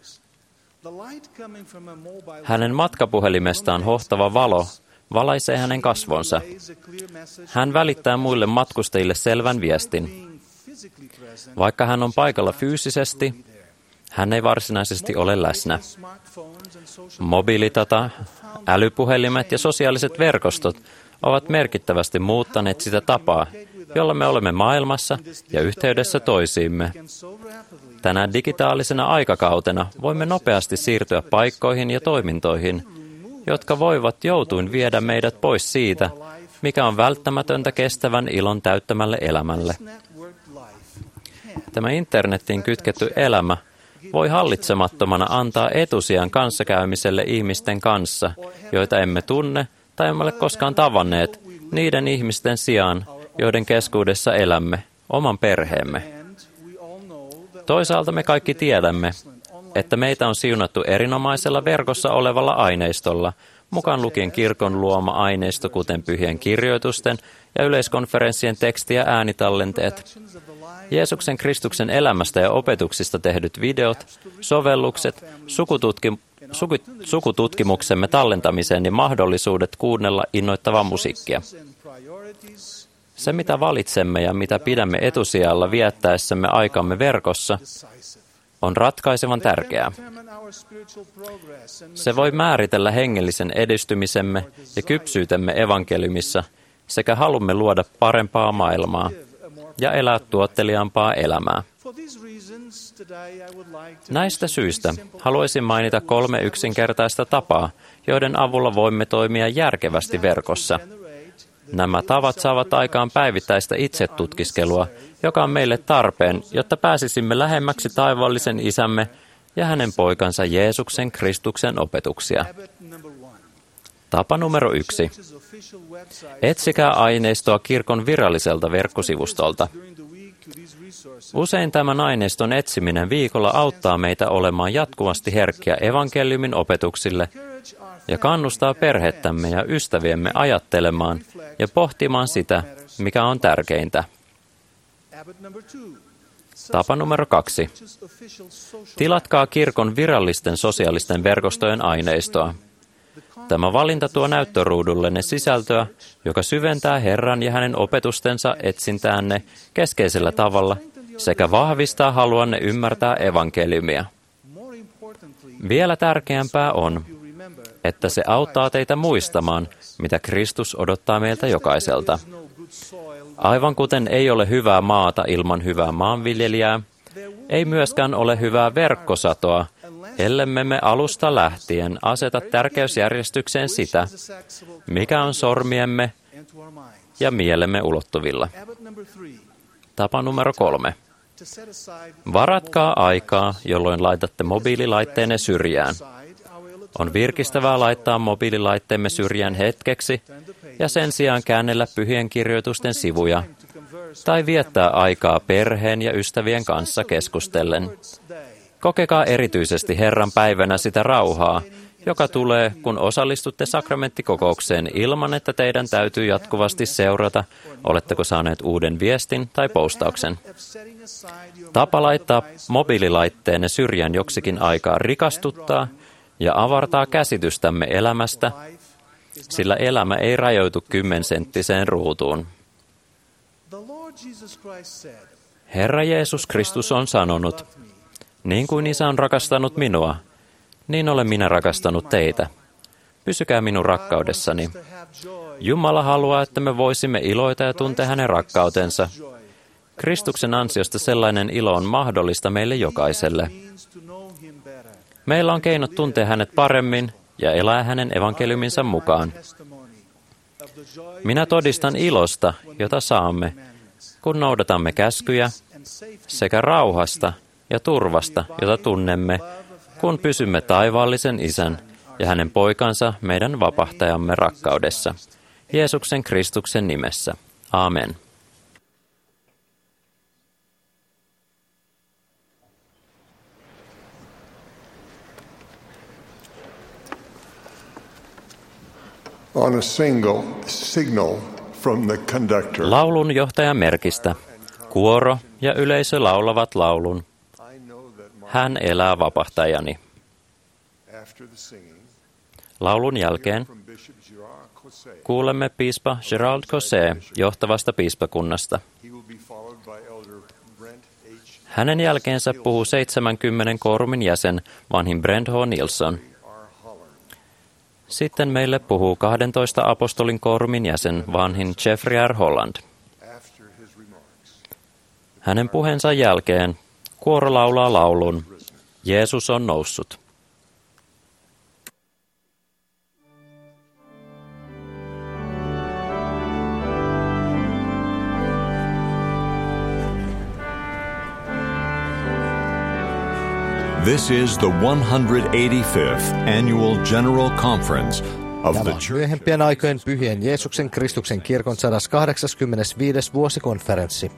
Hänen matkapuhelimestaan hohtava valo valaisee hänen kasvonsa. Hän välittää muille matkustajille selvän viestin. Vaikka hän on paikalla fyysisesti, hän ei varsinaisesti ole läsnä. Mobiilidata, älypuhelimet ja sosiaaliset verkostot ovat merkittävästi muuttaneet sitä tapaa, jolla me olemme maailmassa ja yhteydessä toisiimme. Tänä digitaalisena aikakautena voimme nopeasti siirtyä paikkoihin ja toimintoihin, jotka voivat joutuin viedä meidät pois siitä, mikä on välttämätöntä kestävän ilon täyttämälle elämälle. Tämä internetin kytketty elämä voi hallitsemattomana antaa etusijan kanssakäymiselle ihmisten kanssa, joita emme tunne tai emme ole koskaan tavanneet, niiden ihmisten sijaan, joiden keskuudessa elämme, oman perheemme. Toisaalta me kaikki tiedämme, että meitä on siunattu erinomaisella verkossa olevalla aineistolla, mukaan lukien kirkon luoma aineisto, kuten pyhien kirjoitusten ja yleiskonferenssien teksti- ja äänitallenteet, Jeesuksen Kristuksen elämästä ja opetuksista tehdyt videot, sovellukset, sukututki, suku, sukututkimuksemme tallentamiseen ja mahdollisuudet kuunnella innoittavaa musiikkia. Se, mitä valitsemme ja mitä pidämme etusijalla viettäessämme aikamme verkossa, on ratkaisevan tärkeää. Se voi määritellä hengellisen edistymisemme ja kypsyytemme evankeliumissa sekä halumme luoda parempaa maailmaa ja elää tuotteliaampaa elämää. Näistä syistä haluaisin mainita kolme yksinkertaista tapaa, joiden avulla voimme toimia järkevästi verkossa. Nämä tavat saavat aikaan päivittäistä itsetutkiskelua, joka on meille tarpeen, jotta pääsisimme lähemmäksi taivaallisen Isämme ja hänen poikansa Jeesuksen Kristuksen opetuksia. Tapa numero yksi. Etsikää aineistoa kirkon viralliselta verkkosivustolta. Usein tämän aineiston etsiminen viikolla auttaa meitä olemaan jatkuvasti herkkiä evankeliumin opetuksille ja kannustaa perhettämme ja ystäviemme ajattelemaan ja pohtimaan sitä, mikä on tärkeintä. Tapa numero kaksi. Tilatkaa kirkon virallisten sosiaalisten verkostojen aineistoa. Tämä valinta tuo näyttöruudullenne sisältöä, joka syventää Herran ja hänen opetustensa etsintäänne keskeisellä tavalla sekä vahvistaa haluanne ymmärtää evankeliumia. Vielä tärkeämpää on, että se auttaa teitä muistamaan, mitä Kristus odottaa meiltä jokaiselta. Aivan kuten ei ole hyvää maata ilman hyvää maanviljelijää, ei myöskään ole hyvää verkkosatoa, ellemme me alusta lähtien aseta tärkeysjärjestykseen sitä, mikä on sormiemme ja mielemme ulottuvilla. Tapa numero kolme. Varatkaa aikaa, jolloin laitatte mobiililaitteenne syrjään. On virkistävää laittaa mobiililaitteemme syrjään hetkeksi ja sen sijaan käännellä pyhien kirjoitusten sivuja tai viettää aikaa perheen ja ystävien kanssa keskustellen. Kokekaa erityisesti Herran päivänä sitä rauhaa, joka tulee, kun osallistutte sakramenttikokoukseen ilman, että teidän täytyy jatkuvasti seurata, oletteko saaneet uuden viestin tai postauksen. Tapa laittaa mobiililaitteenne syrjään joksikin aikaa rikastuttaa ja avartaa käsitystämme elämästä, sillä elämä ei rajoitu kymmensenttiseen ruutuun. Herra Jeesus Kristus on sanonut, niin kuin Isä on rakastanut minua, niin olen minä rakastanut teitä. Pysykää minun rakkaudessani. Jumala haluaa, että me voisimme iloita ja tuntea hänen rakkautensa. Kristuksen ansiosta sellainen ilo on mahdollista meille jokaiselle. Meillä on keinot tuntea hänet paremmin ja elää hänen evankeliuminsa mukaan. Minä todistan ilosta, jota saamme, kun noudatamme käskyjä, sekä rauhasta ja turvasta, jota tunnemme, kun pysymme taivaallisen Isän ja hänen poikansa meidän vapahtajamme rakkaudessa. Jeesuksen Kristuksen nimessä. Amen. On a single signal from the conductor. Laulun johtajan merkistä. Kuoro ja yleisö laulavat laulun. Hän elää vapahtajani. Laulun jälkeen kuulemme piispa Gerald Cosset johtavasta piispakunnasta. Hänen jälkeensä puhuu seitsemänkymmenen koorumin jäsen vanhin Brent H. Nilsson. Sitten meille puhuu kahdentoista apostolin koorumin jäsen vanhin Jeffrey R. Holland. Hänen puheensa jälkeen kuoro laulaa laulun Jeesus on noussut. This is the one hundred eighty-fifth Annual General Conference of the Church. Myöhempien aikojen pyhien Jeesuksen Kristuksen kirkon sata kahdeksankymmentäviides vuosikonferenssi.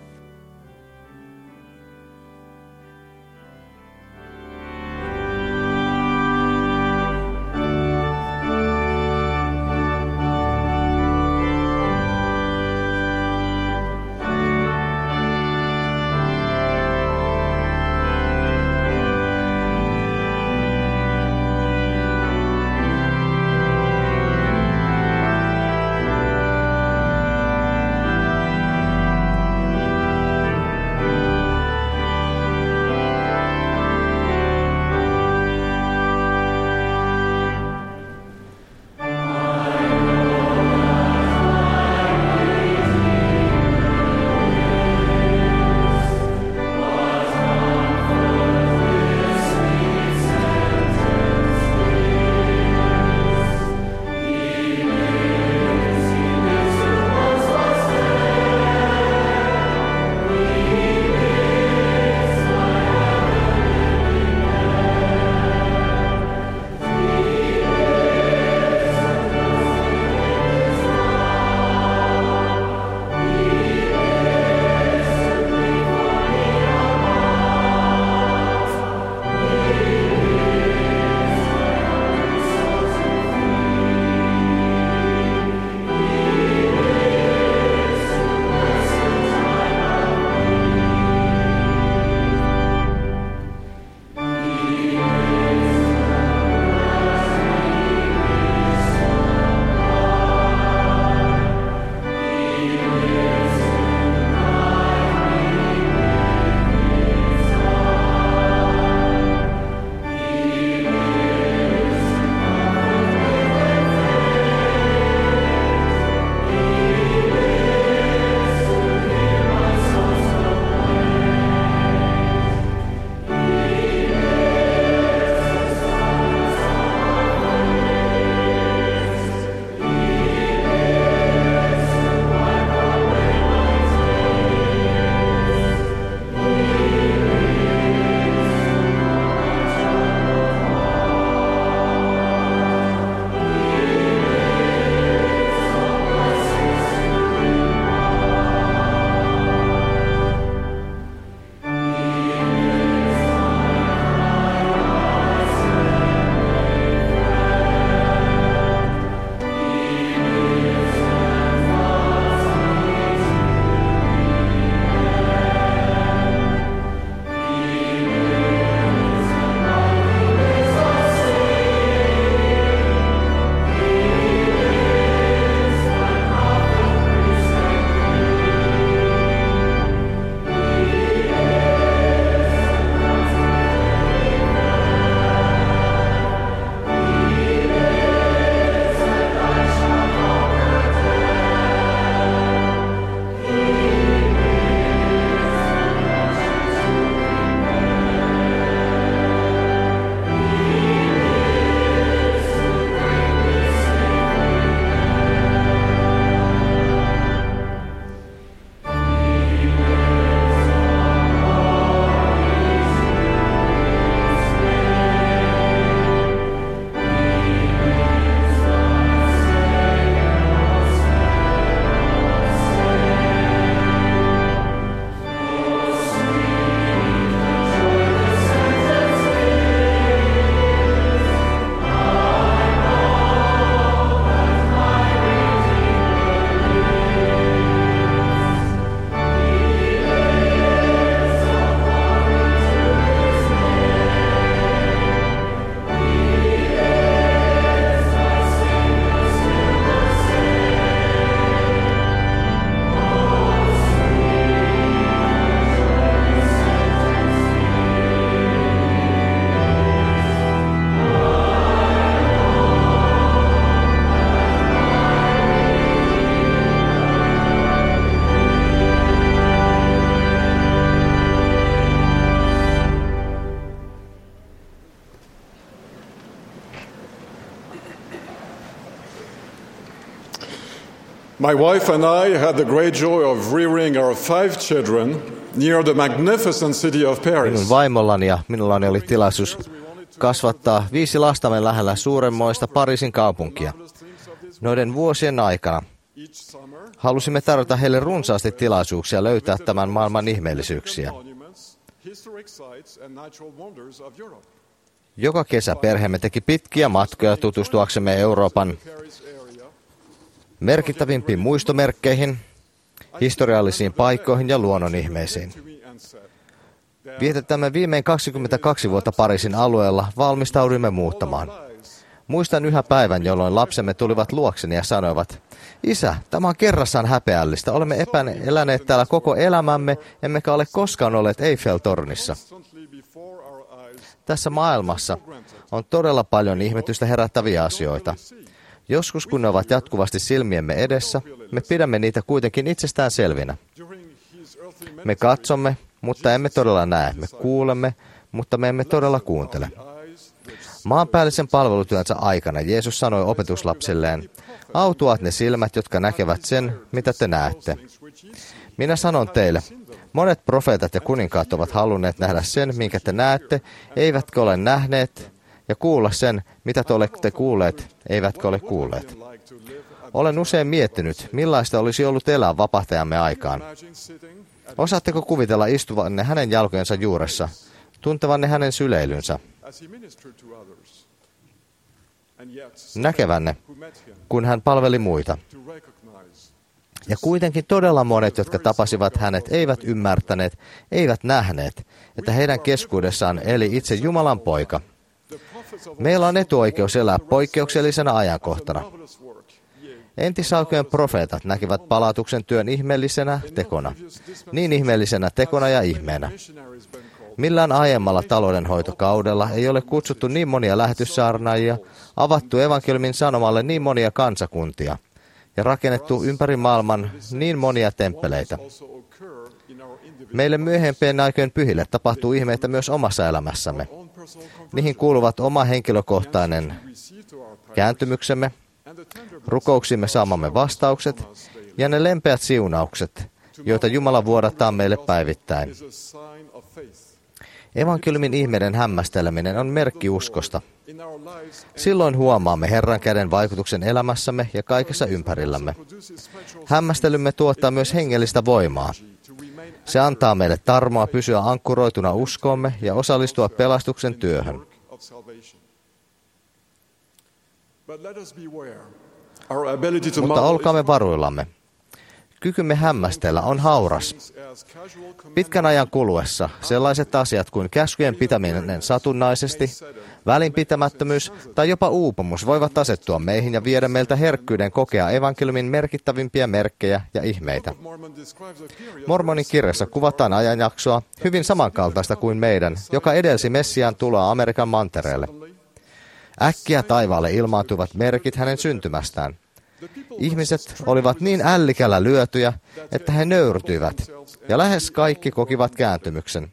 My wife and I had the great joy of rearing our five children near the magnificent city of Paris. Minun vaimollani ja minullani oli tilaisuus kasvattaa viisi lastamme lähellä suuremmoista Pariisin kaupunkia. Noiden vuosien aikana halusimme tarjota heille runsaasti tilaisuuksia löytää tämän maailman ihmeellisyyksiä. Joka kesä perheemme teki pitkiä matkoja tutustuaksemme Euroopan merkittävimpiin muistomerkkeihin, historiallisiin paikkoihin ja luonnon ihmeisiin. Vietettämme viimein kaksikymmentäkaksi vuotta Pariisin alueella, valmistauduimme muuttamaan. Muistan yhä päivän, jolloin lapsemme tulivat luokseni ja sanoivat, isä, tämä on kerrassaan häpeällistä. Olemme epän eläneet täällä koko elämämme, emmekä ole koskaan olleet Eiffel-tornissa. Tässä maailmassa on todella paljon ihmetystä herättäviä asioita. Joskus, kun ne ovat jatkuvasti silmiemme edessä, me pidämme niitä kuitenkin itsestään selvinä. Me katsomme, mutta emme todella näe. Me kuulemme, mutta me emme todella kuuntele. Maanpäällisen palvelutyönsä aikana Jeesus sanoi opetuslapsilleen, autuaat ne silmät, jotka näkevät sen, mitä te näette. Minä sanon teille, monet profeetat ja kuninkaat ovat halunneet nähdä sen, minkä te näette, eivätkä ole nähneet, ja kuulla sen, mitä te olette kuulleet, eivätkä ole kuulleet. Olen usein miettinyt, millaista olisi ollut elää vapahtajamme aikaan. Osaatteko kuvitella istuvanne hänen jalkojensa juuressa, tuntevanne hänen syleilynsä, näkevänne, kun hän palveli muita. Ja kuitenkin todella monet, jotka tapasivat hänet, eivät ymmärtäneet, eivät nähneet, että heidän keskuudessaan eli itse Jumalan poika. Meillä on etuoikeus elää poikkeuksellisena ajankohtana. Entisaikojen profeetat näkivät palautuksen työn ihmeellisenä tekona. Niin ihmeellisenä tekona ja ihmeenä. Millään aiemmalla taloudenhoitokaudella ei ole kutsuttu niin monia lähetyssaarnaajia, avattu evankeliumin sanomalle niin monia kansakuntia ja rakennettu ympäri maailman niin monia temppeleitä. Meille myöhempien aikojen pyhille tapahtuu ihmeitä myös omassa elämässämme. Niihin kuuluvat oma henkilökohtainen kääntymyksemme, rukouksimme saamamme vastaukset ja ne lempeät siunaukset, joita Jumala vuodattaa meille päivittäin. Evankeliumin ihmeiden hämmästeleminen on merkki uskosta. Silloin huomaamme Herran käden vaikutuksen elämässämme ja kaikessa ympärillämme. Hämmästelymme tuottaa myös hengellistä voimaa. Se antaa meille tarmoa pysyä ankkuroituna uskoomme ja osallistua pelastuksen työhön. Mutta olkaamme varuillamme. Kykymme hämmästellä on hauras. Pitkän ajan kuluessa sellaiset asiat kuin käskyjen pitäminen satunnaisesti, välinpitämättömyys tai jopa uupumus voivat asettua meihin ja viedä meiltä herkkyyden kokea evankeliumin merkittävimpiä merkkejä ja ihmeitä. Mormonin kirjassa kuvataan ajanjaksoa hyvin samankaltaista kuin meidän, joka edelsi Messiaan tuloa Amerikan mantereelle. Äkkiä taivaalle ilmaantuivat merkit hänen syntymästään. Ihmiset olivat niin ällikällä lyötyjä, että he nöyrtyivät, ja lähes kaikki kokivat kääntymyksen.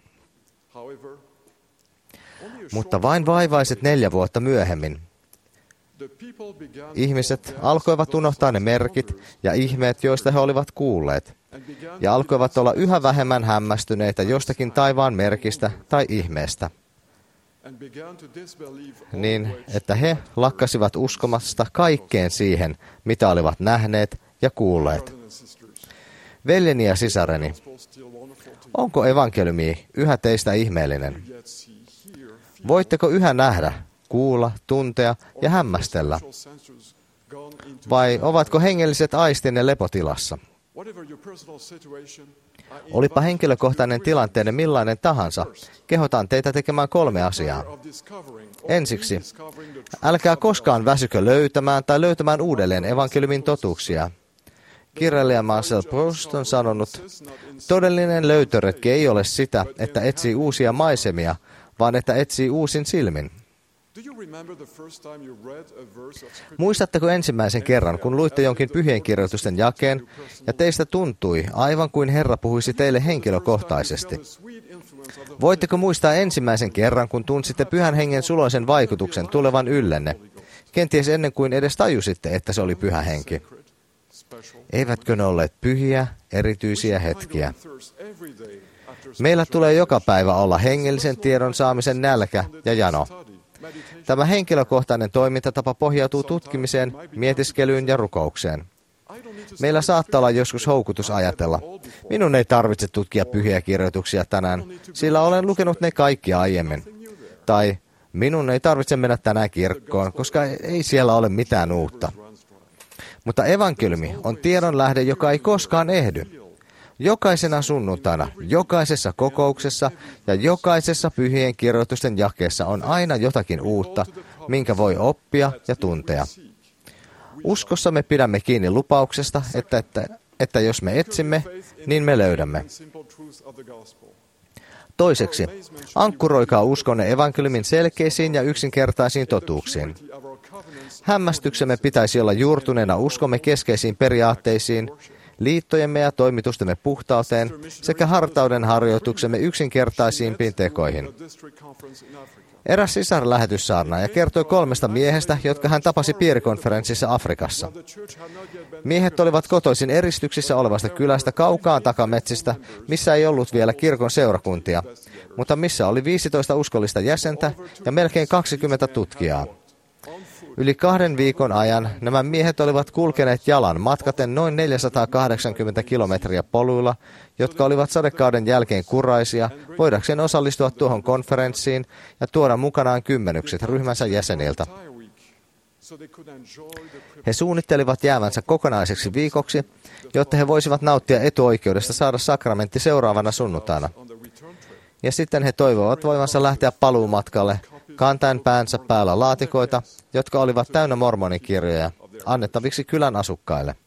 Mutta vain vaivaiset neljä vuotta myöhemmin ihmiset alkoivat unohtaa ne merkit ja ihmeet, joista he olivat kuulleet, ja alkoivat olla yhä vähemmän hämmästyneitä jostakin taivaan merkistä tai ihmeestä. Niin, että he lakkasivat uskomasta kaikkeen siihen, mitä olivat nähneet ja kuulleet. Veljeni ja sisareni, onko evankeliumi yhä teistä ihmeellinen? Voitteko yhä nähdä, kuulla, tuntea ja hämmästellä? Vai ovatko hengelliset aistinne lepotilassa? Olipa henkilökohtainen tilanteenne millainen tahansa, kehotan teitä tekemään kolme asiaa. Ensiksi, älkää koskaan väsykö löytämään tai löytämään uudelleen evankeliumin totuuksia. Kirjailija Marcel Proust on sanonut, todellinen löytöretki ei ole sitä, että etsii uusia maisemia, vaan että etsii uusin silmin. Muistatteko ensimmäisen kerran, kun luitte jonkin pyhien kirjoitusten jakeen, ja teistä tuntui, aivan kuin Herra puhuisi teille henkilökohtaisesti? Voitteko muistaa ensimmäisen kerran, kun tunsitte Pyhän Hengen suloisen vaikutuksen tulevan yllenne, kenties ennen kuin edes tajusitte, että se oli Pyhä Henki? Eivätkö ne olleet pyhiä, erityisiä hetkiä? Meillä tulee joka päivä olla hengellisen tiedon saamisen nälkä ja jano. Tämä henkilökohtainen toimintatapa pohjautuu tutkimiseen, mietiskelyyn ja rukoukseen. Meillä saattaa olla joskus houkutus ajatella, minun ei tarvitse tutkia pyhiä kirjoituksia tänään, sillä olen lukenut ne kaikki aiemmin. Tai minun ei tarvitse mennä tänään kirkkoon, koska ei siellä ole mitään uutta. Mutta evankeliumi on tiedon lähde, joka ei koskaan ehdy. Jokaisena sunnuntaina, jokaisessa kokouksessa ja jokaisessa pyhien kirjoitusten jakeessa on aina jotakin uutta, minkä voi oppia ja tuntea. Uskossa me pidämme kiinni lupauksesta, että, että, että jos me etsimme, niin me löydämme. Toiseksi, ankkuroikaa uskonne evankeliumin selkeisiin ja yksinkertaisiin totuuksiin. Hämmästyksemme pitäisi olla juurtuneena uskomme keskeisiin periaatteisiin, liittojemme ja toimitustemme puhtauteen sekä hartauden harjoituksemme yksinkertaisimpiin tekoihin. Eräs sisarlähetyssaarnaaja kertoi kolmesta miehestä, jotka hän tapasi piirikonferenssissa Afrikassa. Miehet olivat kotoisin eristyksissä olevasta kylästä kaukaan takametsistä, missä ei ollut vielä kirkon seurakuntia, mutta missä oli viisitoista uskollista jäsentä ja melkein kaksikymmentä tutkijaa. Yli kahden viikon ajan nämä miehet olivat kulkeneet jalan matkaten noin neljäsataakahdeksankymmentä kilometriä poluilla, jotka olivat sadekauden jälkeen kuraisia, voidakseen osallistua tuohon konferenssiin ja tuoda mukanaan kymmenykset ryhmänsä jäseniltä. He suunnittelivat jäävänsä kokonaiseksi viikoksi, jotta he voisivat nauttia etuoikeudesta saada sakramentti seuraavana sunnuntaina. Ja sitten he toivovat voivansa lähteä paluumatkalle, kantaen päänsä päällä laatikoita, jotka olivat täynnä mormonikirjoja, annettaviksi kylän asukkaille.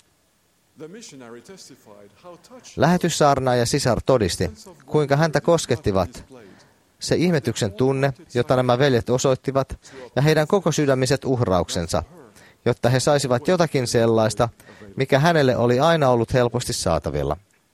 Lähetyssaarnaaja sisar todisti, kuinka häntä koskettivat se ihmetyksen tunne, jota nämä veljet osoittivat, ja heidän koko sydämiset uhrauksensa, jotta he saisivat jotakin sellaista, mikä hänelle oli aina ollut helposti saatavilla.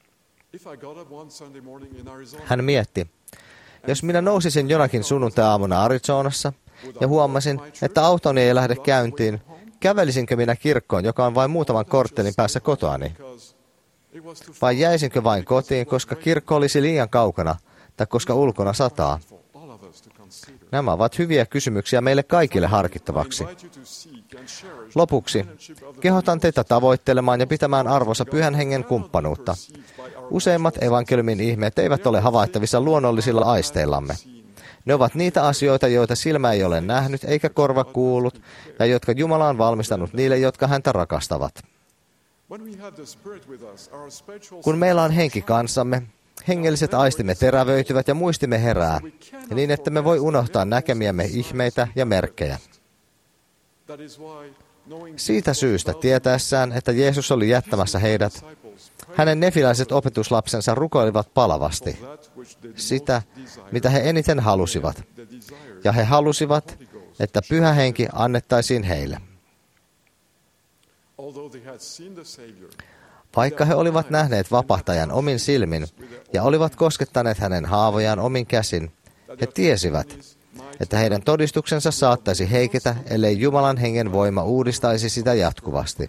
Hän mietti, jos minä nousisin jonakin sunnuntai-aamuna Arizonassa ja huomasin, että autoni ei lähde käyntiin, kävelisinkö minä kirkkoon, joka on vain muutaman korttelin päässä kotoani? Vai jäisinkö vain kotiin, koska kirkko olisi liian kaukana, tai koska ulkona sataa? Nämä ovat hyviä kysymyksiä meille kaikille harkittavaksi. Lopuksi, kehotan teitä tavoittelemaan ja pitämään arvossa pyhän hengen kumppanuutta. Useimmat evankeliumin ihmeet eivät ole havaittavissa luonnollisilla aisteillamme. Ne ovat niitä asioita, joita silmä ei ole nähnyt eikä korva kuullut, ja jotka Jumala on valmistanut niille, jotka häntä rakastavat. Kun meillä on henki kanssamme, hengelliset aistimme terävöityvät ja muistimme herää, niin että me voi unohtaa näkemiämme ihmeitä ja merkkejä. Siitä syystä tietäessään, että Jeesus oli jättämässä heidät, hänen nefiläiset opetuslapsensa rukoilivat palavasti sitä, mitä he eniten halusivat, ja he halusivat, että Pyhä Henki annettaisiin heille. Vaikka he olivat nähneet vapahtajan omin silmin ja olivat koskettaneet hänen haavojaan omin käsin, he tiesivät, että heidän todistuksensa saattaisi heiketä, ellei Jumalan hengen voima uudistaisi sitä jatkuvasti.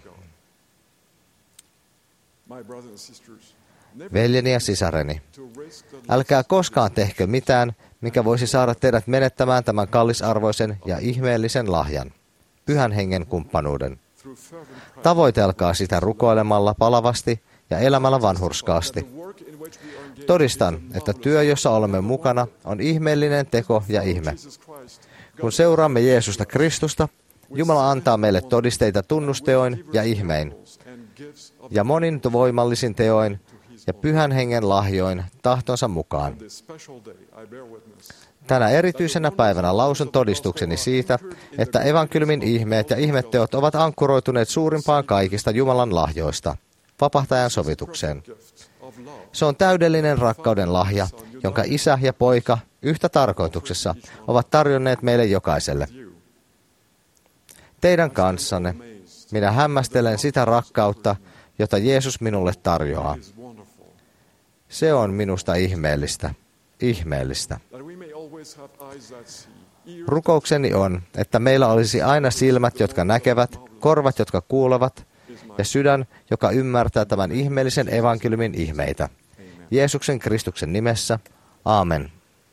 Veljeni ja sisareni, älkää koskaan tehkö mitään, mikä voisi saada teidät menettämään tämän kallisarvoisen ja ihmeellisen lahjan, Pyhän Hengen kumppanuuden. Tavoitelkaa sitä rukoilemalla palavasti ja elämällä vanhurskaasti. Todistan, että työ, jossa olemme mukana, on ihmeellinen teko ja ihme. Kun seuraamme Jeesusta Kristusta, Jumala antaa meille todisteita tunnusteoin ja ihmein, ja monin voimallisin teoin ja Pyhän Hengen lahjoin tahtonsa mukaan. Tänä erityisenä päivänä lausun todistukseni siitä, että evankeliumin ihmeet ja ihmetteot ovat ankkuroituneet suurimpaan kaikista Jumalan lahjoista, vapahtajan sovitukseen. Se on täydellinen rakkauden lahja, jonka isä ja poika yhtä tarkoituksessa ovat tarjonneet meille jokaiselle. Teidän kanssanne minä hämmästelen sitä rakkautta, jota Jeesus minulle tarjoaa. Se on minusta ihmeellistä, ihmeellistä. Rukoukseni on, että meillä olisi aina silmät, jotka näkevät, korvat, jotka kuulevat, ja sydän, joka ymmärtää tämän ihmeellisen evankeliumin ihmeitä. Jeesuksen Kristuksen nimessä. Aamen.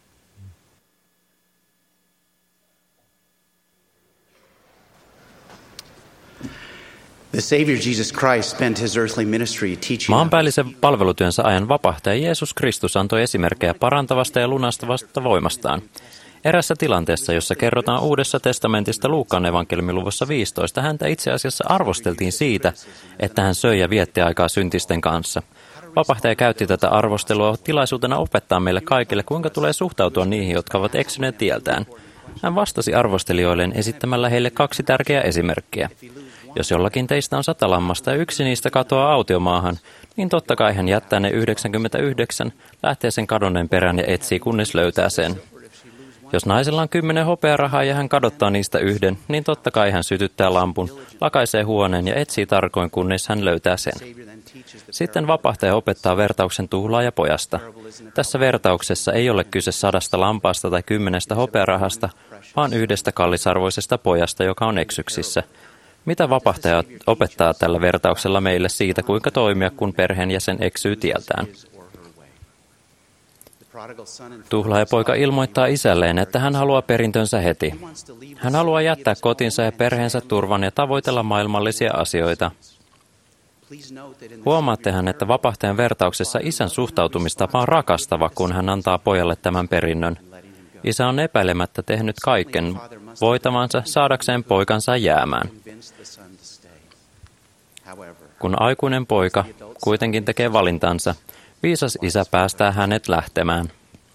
Maanpäällisen palvelutyönsä ajan vapahtaja Jeesus Kristus antoi esimerkkejä parantavasta ja lunastavasta voimastaan. Erässä tilanteessa, jossa kerrotaan Uudessa testamentista Luukkaan evankeliumin luvussa viisitoista, häntä itse asiassa arvosteltiin siitä, että hän söi ja vietti aikaa syntisten kanssa. Vapahtaja käytti tätä arvostelua tilaisuutena opettaa meille kaikille, kuinka tulee suhtautua niihin, jotka ovat eksyneet tieltään. Hän vastasi arvostelijoilleen esittämällä heille kaksi tärkeää esimerkkiä. Jos jollakin teistä on sata lammasta ja yksi niistä katoaa autiomaahan, niin totta kai hän jättää ne yhdeksänkymmentäyhdeksän, lähtee sen kadonneen perään ja etsii, kunnes löytää sen. Jos naisella on kymmenen hopearahaa ja hän kadottaa niistä yhden, niin totta kai hän sytyttää lampun, lakaisee huoneen ja etsii tarkoin, kunnes hän löytää sen. Sitten vapahtaja opettaa vertauksen tuhlaajapojasta. Tässä vertauksessa ei ole kyse sadasta lampaasta tai kymmenestä hopearahasta, vaan yhdestä kallisarvoisesta pojasta, joka on eksyksissä. Mitä vapahtaja opettaa tällä vertauksella meille siitä, kuinka toimia, kun perheenjäsen eksyy tieltään? Tuhlaajapoika ilmoittaa isälleen, että hän haluaa perintönsä heti. Hän haluaa jättää kotinsa ja perheensä turvan ja tavoitella maailmallisia asioita. Huomaattehan, että vapahtajan vertauksessa isän suhtautumistapa on rakastava, kun hän antaa pojalle tämän perinnön. Isä on epäilemättä tehnyt kaiken voitavansa saadakseen poikansa jäämään. Kun aikuinen poika kuitenkin tekee valintansa, viisas isä päästää hänet lähtemään.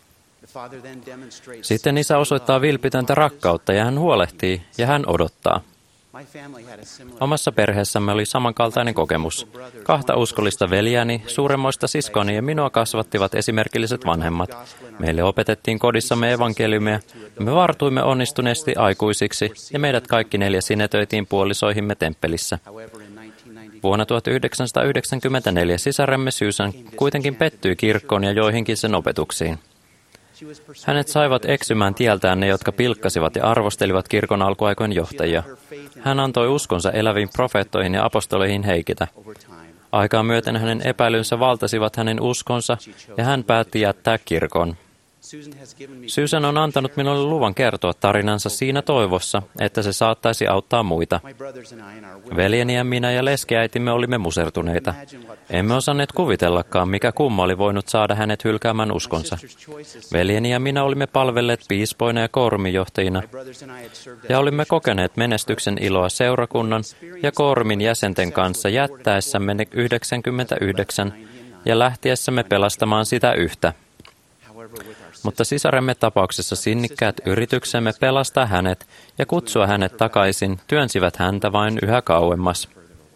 Sitten isä osoittaa vilpitöntä rakkautta ja hän huolehtii ja hän odottaa. Omassa perheessämme oli samankaltainen kokemus. Kahta uskollista veljääni, suuremmoista siskoni ja minua kasvattivat esimerkilliset vanhemmat. Meille opetettiin kodissamme evankeliumia, me vartuimme onnistuneesti aikuisiksi ja meidät kaikki neljä sinetöitiin puolisoihimme temppelissä. Vuonna tuhatyhdeksänsataayhdeksänkymmentäneljä sisaremme Susan kuitenkin pettyi kirkkoon ja joihinkin sen opetuksiin. Hänet saivat eksymään tieltään ne, jotka pilkkasivat ja arvostelivat kirkon alkuaikojen johtajia. Hän antoi uskonsa eläviin profeettoihin ja apostoleihin heikitä. Aikaa myöten hänen epäilynsä valtasivat hänen uskonsa ja hän päätti jättää kirkon. Susan on antanut minulle luvan kertoa tarinansa siinä toivossa, että se saattaisi auttaa muita. Veljeni ja minä ja leskiäitimme olimme musertuneita. Emme osanneet kuvitellakaan, mikä kumma oli voinut saada hänet hylkäämään uskonsa. Veljeni ja minä olimme palvelleet piispoina ja kooruminjohtajina, ja olimme kokeneet menestyksen iloa seurakunnan ja koorumin jäsenten kanssa jättäessämme ne yhdeksänkymmentäyhdeksän ja lähtiessämme pelastamaan sitä yhtä. Mutta sisaremme tapauksessa sinnikkäät yrityksemme pelastaa hänet ja kutsua hänet takaisin työnsivät häntä vain yhä kauemmas.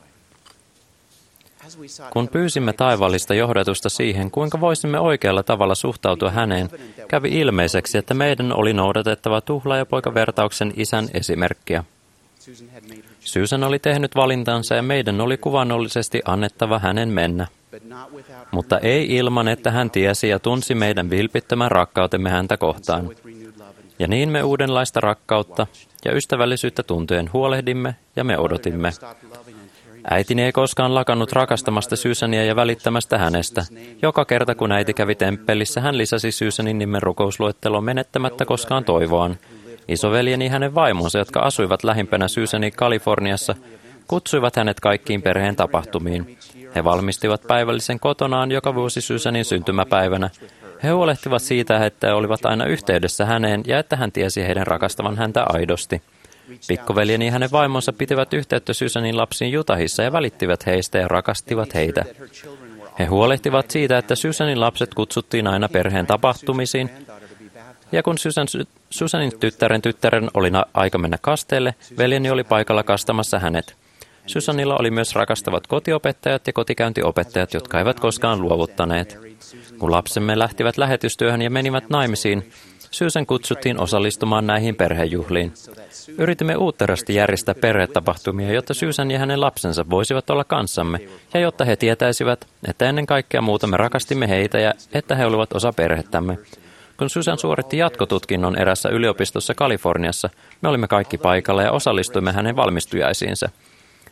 Kun pyysimme taivaallista johdatusta siihen, kuinka voisimme oikealla tavalla suhtautua häneen, kävi ilmeiseksi, että meidän oli noudatettava tuhlaajapoikavertauksen isän esimerkkiä. Susan oli tehnyt valintansa ja meidän oli kuvannollisesti annettava hänen mennä. Mutta ei ilman, että hän tiesi ja tunsi meidän vilpittömän rakkautemme häntä kohtaan. Ja niin me uudenlaista rakkautta ja ystävällisyyttä tuntien huolehdimme ja me odotimme. Äitini ei koskaan lakannut rakastamasta Susania ja välittämästä hänestä. Joka kerta kun äiti kävi temppelissä, hän lisäsi Susanin nimen rukousluetteloon menettämättä koskaan toivoaan. Isoveljeni hänen vaimonsa, jotka asuivat lähimpänä Susania Kaliforniassa, kutsuivat hänet kaikkiin perheen tapahtumiin. He valmistivat päivällisen kotonaan joka vuosi Susanin syntymäpäivänä. He huolehtivat siitä, että he olivat aina yhteydessä häneen ja että hän tiesi heidän rakastavan häntä aidosti. Pikkuveljeni ja hänen vaimonsa pitivät yhteyttä Susanin lapsiin Utahissa ja välittivät heistä ja rakastivat heitä. He huolehtivat siitä, että Susanin lapset kutsuttiin aina perheen tapahtumisiin. Ja kun Susan, Susanin tyttären tyttären oli aika mennä kasteelle, veljeni oli paikalla kastamassa hänet. Susanilla oli myös rakastavat kotiopettajat ja kotikäyntiopettajat, jotka eivät koskaan luovuttaneet. Kun lapsemme lähtivät lähetystyöhön ja menivät naimisiin, Susan kutsuttiin osallistumaan näihin perhejuhliin. Yritimme uutterasti järjestää perhetapahtumia, jotta Susan ja hänen lapsensa voisivat olla kanssamme, ja jotta he tietäisivät, että ennen kaikkea muuta me rakastimme heitä ja että he olivat osa perhettämme. Kun Susan suoritti jatkotutkinnon erässä yliopistossa Kaliforniassa, me olimme kaikki paikalla ja osallistuimme hänen valmistujaisiinsa.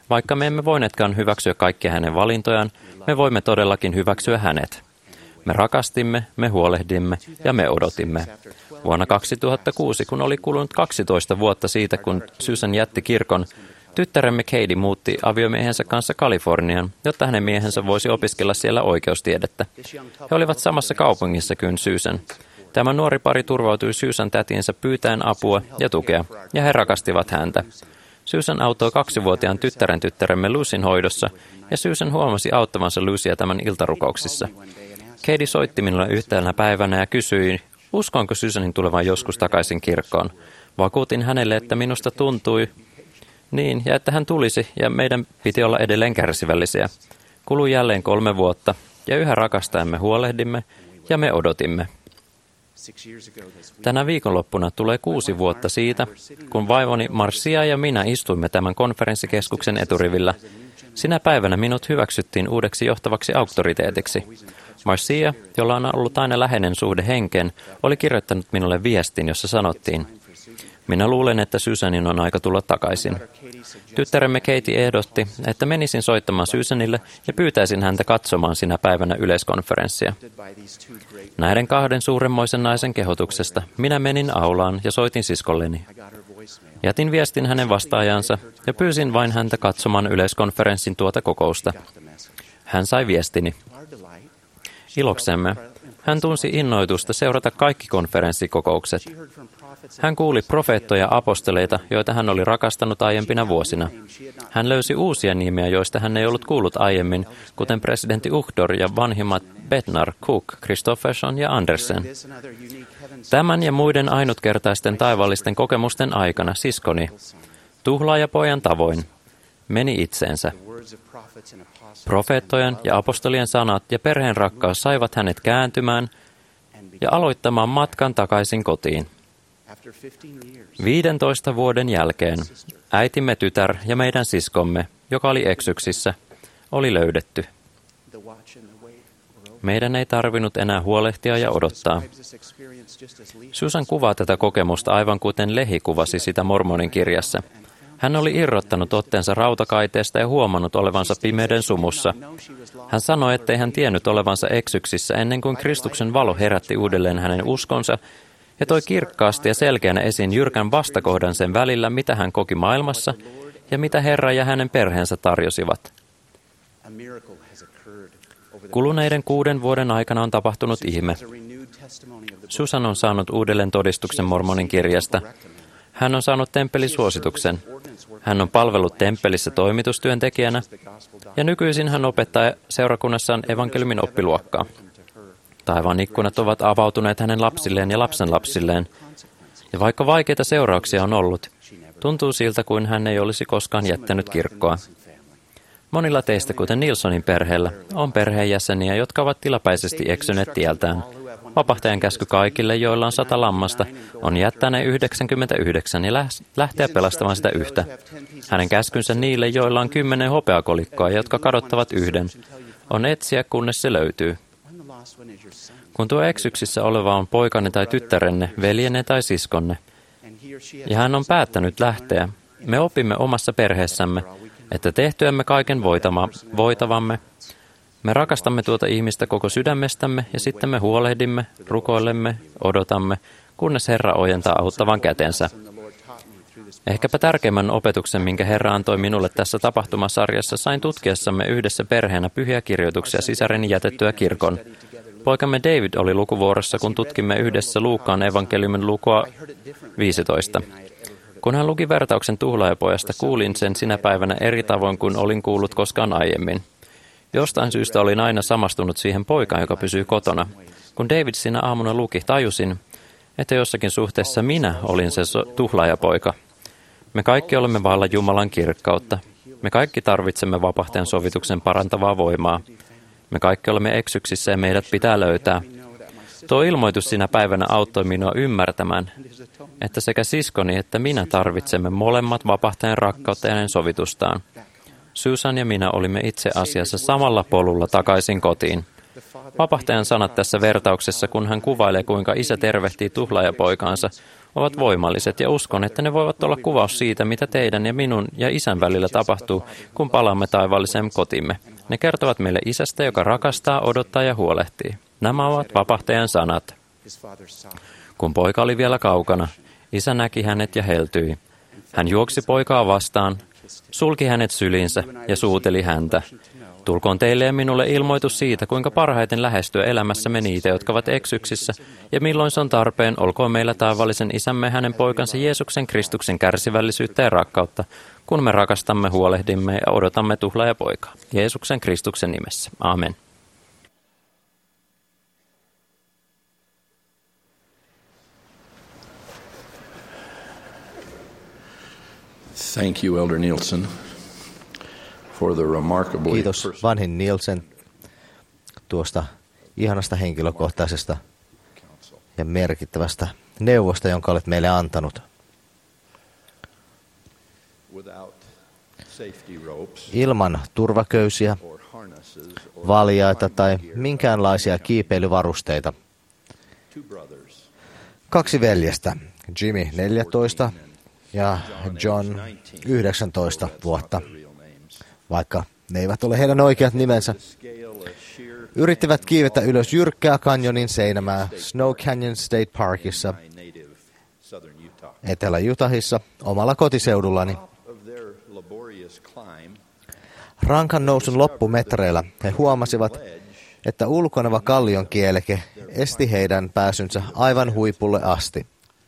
vaikka me emme voineetkaan hyväksyä kaikkia hänen valintojaan, me voimme todellakin hyväksyä hänet. Me rakastimme, me huolehdimme ja me odotimme. Vuonna kaksituhattakuusi, kun oli kulunut kaksitoista vuotta siitä, kun Susan jätti kirkon, tyttäremme Katie muutti aviomiehensä kanssa Kaliforniaan, jotta hänen miehensä voisi opiskella siellä oikeustiedettä. He olivat samassa kaupungissa kuin Susan. Tämä nuori pari turvautui Susan tätiinsä pyytäen apua ja tukea, ja he rakastivat häntä. Susan auttoi kaksivuotiaan tyttären tyttäremme Lucyn hoidossa, ja Susan huomasi auttavansa Lucyä tämän iltarukouksissa. Katie soitti minulle yhtenä päivänä ja kysyi, uskonko Susanin tulevan joskus takaisin kirkkoon. Vakuutin hänelle, että minusta tuntui niin, ja että hän tulisi, ja meidän piti olla edelleen kärsivällisiä. Kului jälleen kolme vuotta, ja yhä rakastaemme huolehdimme, ja me odotimme. Tänä viikonloppuna tulee kuusi vuotta siitä, kun vaivoni Marcia ja minä istuimme tämän konferenssikeskuksen eturivillä. Sinä päivänä minut hyväksyttiin uudeksi johtavaksi auktoriteetiksi. Marcia, jolla on ollut aina läheinen suhde henkeen, oli kirjoittanut minulle viestin, jossa sanottiin, minä luulen, että Susanin on aika tulla takaisin. Tyttäremme Katie ehdotti, että menisin soittamaan Susanille ja pyytäisin häntä katsomaan sinä päivänä yleiskonferenssia. Näiden kahden suuremmoisen naisen kehotuksesta minä menin aulaan ja soitin siskolleni. Jätin viestin hänen vastaajansa ja pyysin vain häntä katsomaan yleiskonferenssin tuota kokousta. Hän sai viestini. Iloksemme. Hän tunsi innoitusta seurata kaikki konferenssikokoukset. Hän kuuli profeettoja ja apostoleita, joita hän oli rakastanut aiempina vuosina. Hän löysi uusia nimiä, joista hän ei ollut kuullut aiemmin, kuten presidentti Uhdor ja vanhimmat Bednar, Cook, Christofferson ja Andersen. Tämän ja muiden ainutkertaisten taivaallisten kokemusten aikana siskoni, tuhlaajapojan tavoin, meni itseensä. Profeettojen ja apostolien sanat ja perheen rakkaus saivat hänet kääntymään ja aloittamaan matkan takaisin kotiin. Viidentoista vuoden jälkeen äitimme tytär ja meidän siskomme, joka oli eksyksissä, oli löydetty. Meidän ei tarvinnut enää huolehtia ja odottaa. Susan kuvaa tätä kokemusta aivan kuten Lehi kuvasi sitä Mormonin kirjassa. Hän oli irrottanut otteensa rautakaiteesta ja huomannut olevansa pimeyden sumussa. Hän sanoi, ettei hän tiennyt olevansa eksyksissä ennen kuin Kristuksen valo herätti uudelleen hänen uskonsa ja toi kirkkaasti ja selkeänä esiin jyrkän vastakohdan sen välillä, mitä hän koki maailmassa ja mitä Herra ja hänen perheensä tarjosivat. Kuluneiden kuuden vuoden aikana on tapahtunut ihme. Susan on saanut uudelleen todistuksen Mormonin kirjasta. Hän on saanut temppelisuosituksen. Hän on palvellut temppelissä toimitustyöntekijänä ja nykyisin hän opettaa seurakunnassaan evankeliumin oppiluokkaa. Taivaan ikkunat ovat avautuneet hänen lapsilleen ja lapsenlapsilleen. Ja vaikka vaikeita seurauksia on ollut, tuntuu siltä kuin hän ei olisi koskaan jättänyt kirkkoa. Monilla teistä, kuten Nilssonin perheellä, on perheenjäseniä, jotka ovat tilapäisesti eksyneet tieltään. Vapahtajan käsky kaikille, joilla on sata lammasta, on jättää ne yhdeksänkymmentäyhdeksän ja lähteä pelastamaan sitä yhtä. Hänen käskynsä niille, joilla on kymmenen hopeakolikkoa, jotka kadottavat yhden, on etsiä, kunnes se löytyy. Kun tuo eksyksissä oleva on poikanne tai tyttärenne, veljenne tai siskonne, ja hän on päättänyt lähteä, me opimme omassa perheessämme, että tehtyämme kaiken voitama, voitavamme, me rakastamme tuota ihmistä koko sydämestämme ja sitten me huolehdimme, rukoilemme, odotamme, kunnes Herra ojentaa auttavan kätensä. Ehkäpä tärkeimmän opetuksen, minkä Herra antoi minulle tässä tapahtumasarjassa, sain tutkiessamme yhdessä perheenä pyhiä kirjoituksia sisareni jätettyä kirkon. Poikamme David oli lukuvuorossa, kun tutkimme yhdessä Luukkaan evankeliumin lukua viisitoista. Kun hän luki vertauksen tuhlaajapojasta, kuulin sen sinä päivänä eri tavoin kuin olin kuullut koskaan aiemmin. Jostain syystä olin aina samastunut siihen poikaan, joka pysyy kotona. Kun David sinä aamuna luki, tajusin, että jossakin suhteessa minä olin se so- tuhlaajapoika. Me kaikki olemme vailla Jumalan kirkkautta. Me kaikki tarvitsemme vapahtajan sovituksen parantavaa voimaa. Me kaikki olemme eksyksissä ja meidät pitää löytää. Tuo ilmoitus sinä päivänä auttoi minua ymmärtämään, että sekä siskoni että minä tarvitsemme molemmat vapahtajan rakkautta ja hänen sovitustaan. Susan ja minä olimme itse asiassa samalla polulla takaisin kotiin. Vapahtajan sanat tässä vertauksessa, kun hän kuvailee, kuinka isä tervehtii tuhlaajapoikaansa, ovat voimalliset ja uskon, että ne voivat olla kuvaus siitä, mitä teidän ja minun ja isän välillä tapahtuu, kun palaamme taivaalliseen kotimme. Ne kertovat meille isästä, joka rakastaa, odottaa ja huolehtii. Nämä ovat vapahtajan sanat. Kun poika oli vielä kaukana, isä näki hänet ja heltyi. Hän juoksi poikaa vastaan, sulki hänet syliinsä ja suuteli häntä. Tulkoon teille ja minulle ilmoitus siitä, kuinka parhaiten lähestyä elämässämme niitä, jotka ovat eksyksissä, ja milloin se on tarpeen, olkoon meillä taivallisen isämme hänen poikansa Jeesuksen Kristuksen kärsivällisyyttä ja rakkautta, kun me rakastamme, huolehdimme ja odotamme tuhlaajapoikaa. Jeesuksen Kristuksen nimessä. Amen. Thank you, Elder Nielsen, for the remarkably... Kiitos vanhin Nielsen tuosta ihanasta henkilökohtaisesta ja merkittävästä neuvosta, jonka olet meille antanut. Ilman turvaköysiä, valjaita tai minkäänlaisia kiipeilyvarusteita. Kaksi veljestä, Jimmy neljätoista ja John yhdeksäntoista vuotta, vaikka ne eivät ole heidän oikeat nimensä, yrittivät kiivetä ylös jyrkkää kanjonin seinämää Snow Canyon State Parkissa, Etelä-Utahissa, omalla kotiseudullani. Rankan nousun loppumetreillä he huomasivat, että ulkoneva kallion kieleke esti heidän pääsynsä aivan huipulle asti.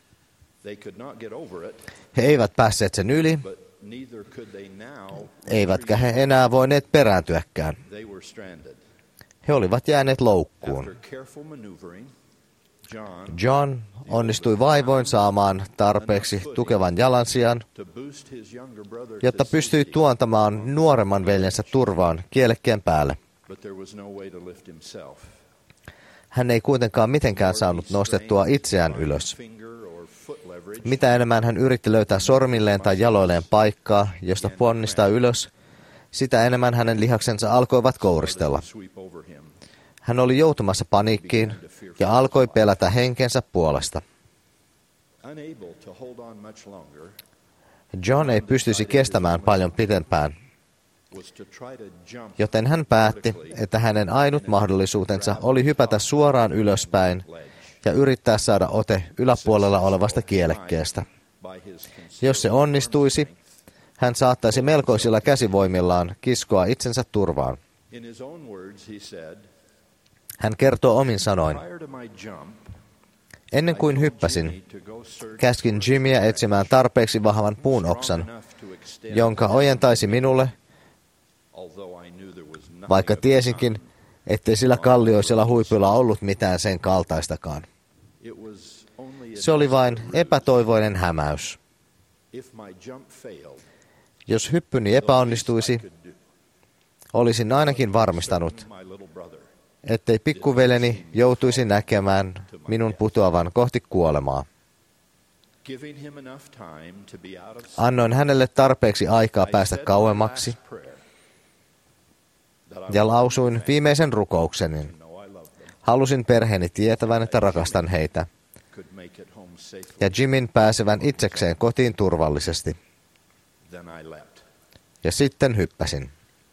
He eivät päässeet sen yli, eivätkä he enää voineet perääntyäkään. He olivat jääneet loukkuun. John onnistui vaivoin saamaan tarpeeksi tukevan jalansijan, jotta pystyi tuontamaan nuoremman veljensä turvaan kielekkeen päälle. Hän ei kuitenkaan mitenkään saanut nostettua itseään ylös. Mitä enemmän hän yritti löytää sormilleen tai jaloilleen paikkaa, josta ponnistaa ylös, sitä enemmän hänen lihaksensa alkoivat kouristella. Hän oli joutumassa paniikkiin ja alkoi pelätä henkensä puolesta. John ei pystyisi kestämään paljon pidempään, joten hän päätti, että hänen ainut mahdollisuutensa oli hypätä suoraan ylöspäin ja yrittää saada ote yläpuolella olevasta kielekkeestä. Jos se onnistuisi, hän saattaisi melkoisilla käsivoimillaan kiskoa itsensä turvaan. Hän kertoo omin sanoin: ennen kuin hyppäsin, käskin Jimmyä etsimään tarpeeksi vahvan puun oksan, jonka ojentaisi minulle, vaikka tiesinkin, ettei sillä kallioisella huipulla ollut mitään sen kaltaistakaan. Se oli vain epätoivoinen hämäys. Jos hyppyni epäonnistuisi, olisin ainakin varmistanut, ettei pikkuveleni joutuisi näkemään minun putoavan kohti kuolemaa. Annoin hänelle tarpeeksi aikaa päästä kauemmaksi ja lausuin viimeisen rukoukseni. Halusin perheeni tietävän, että rakastan heitä ja Jimin pääsevän itsekseen kotiin turvallisesti. Ja sitten hyppäsin.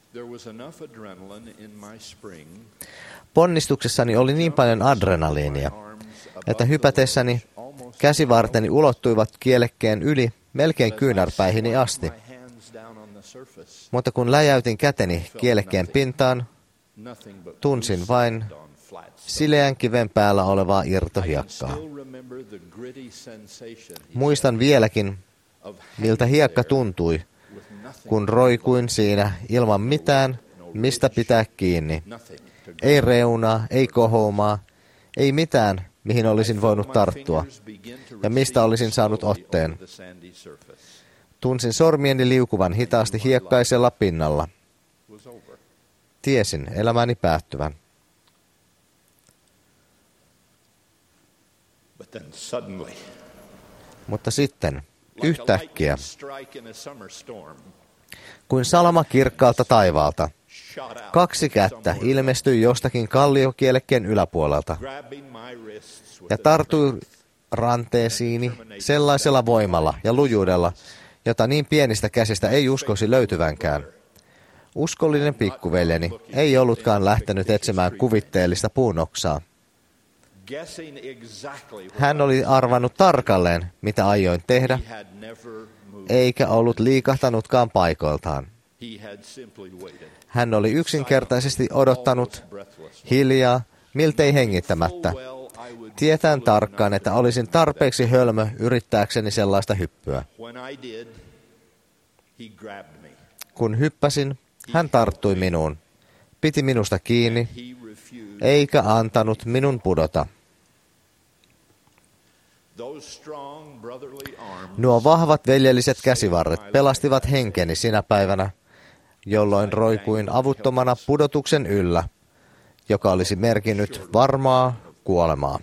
Ponnistuksessani oli niin paljon adrenaliinia, että hypätessäni käsivarteni ulottuivat kielekkeen yli melkein kyynärpäihini asti. Mutta kun läjäytin käteni kielekkeen pintaan, tunsin vain sileän kiven päällä olevaa irtohiekkaa. Muistan vieläkin, miltä hiekka tuntui, kun roikuin siinä ilman mitään, mistä pitää kiinni. Ei reunaa, ei kohoumaa, ei mitään, mihin olisin voinut tarttua ja mistä olisin saanut otteen. Tunsin sormieni liukuvan hitaasti hiekkaisella pinnalla. Tiesin elämäni päättyvän. Mutta sitten, yhtäkkiä, kuin salama kirkkaalta taivaalta, Kaksi kättä ilmestyi jostakin kalliokielekkeen yläpuolelta ja tartui ranteesiini sellaisella voimalla ja lujuudella, jota niin pienistä käsistä ei uskoisi löytyvänkään. Uskollinen pikkuveljeni ei ollutkaan lähtenyt etsimään kuvitteellista puunoksaa. Hän oli arvannut tarkalleen, mitä aioin tehdä, eikä ollut liikahtanutkaan paikoiltaan. Hän oli yksinkertaisesti odottanut, hiljaa, miltei hengittämättä, tietäen tarkkaan, että olisin tarpeeksi hölmö yrittääkseni sellaista hyppyä. Kun hyppäsin, hän tarttui minuun, piti minusta kiinni, eikä antanut minun pudota. Nuo vahvat veljelliset käsivarret pelastivat henkeni sinä päivänä, jolloin roikuin avuttomana pudotuksen yllä, joka olisi merkinnyt varmaa kuolemaa.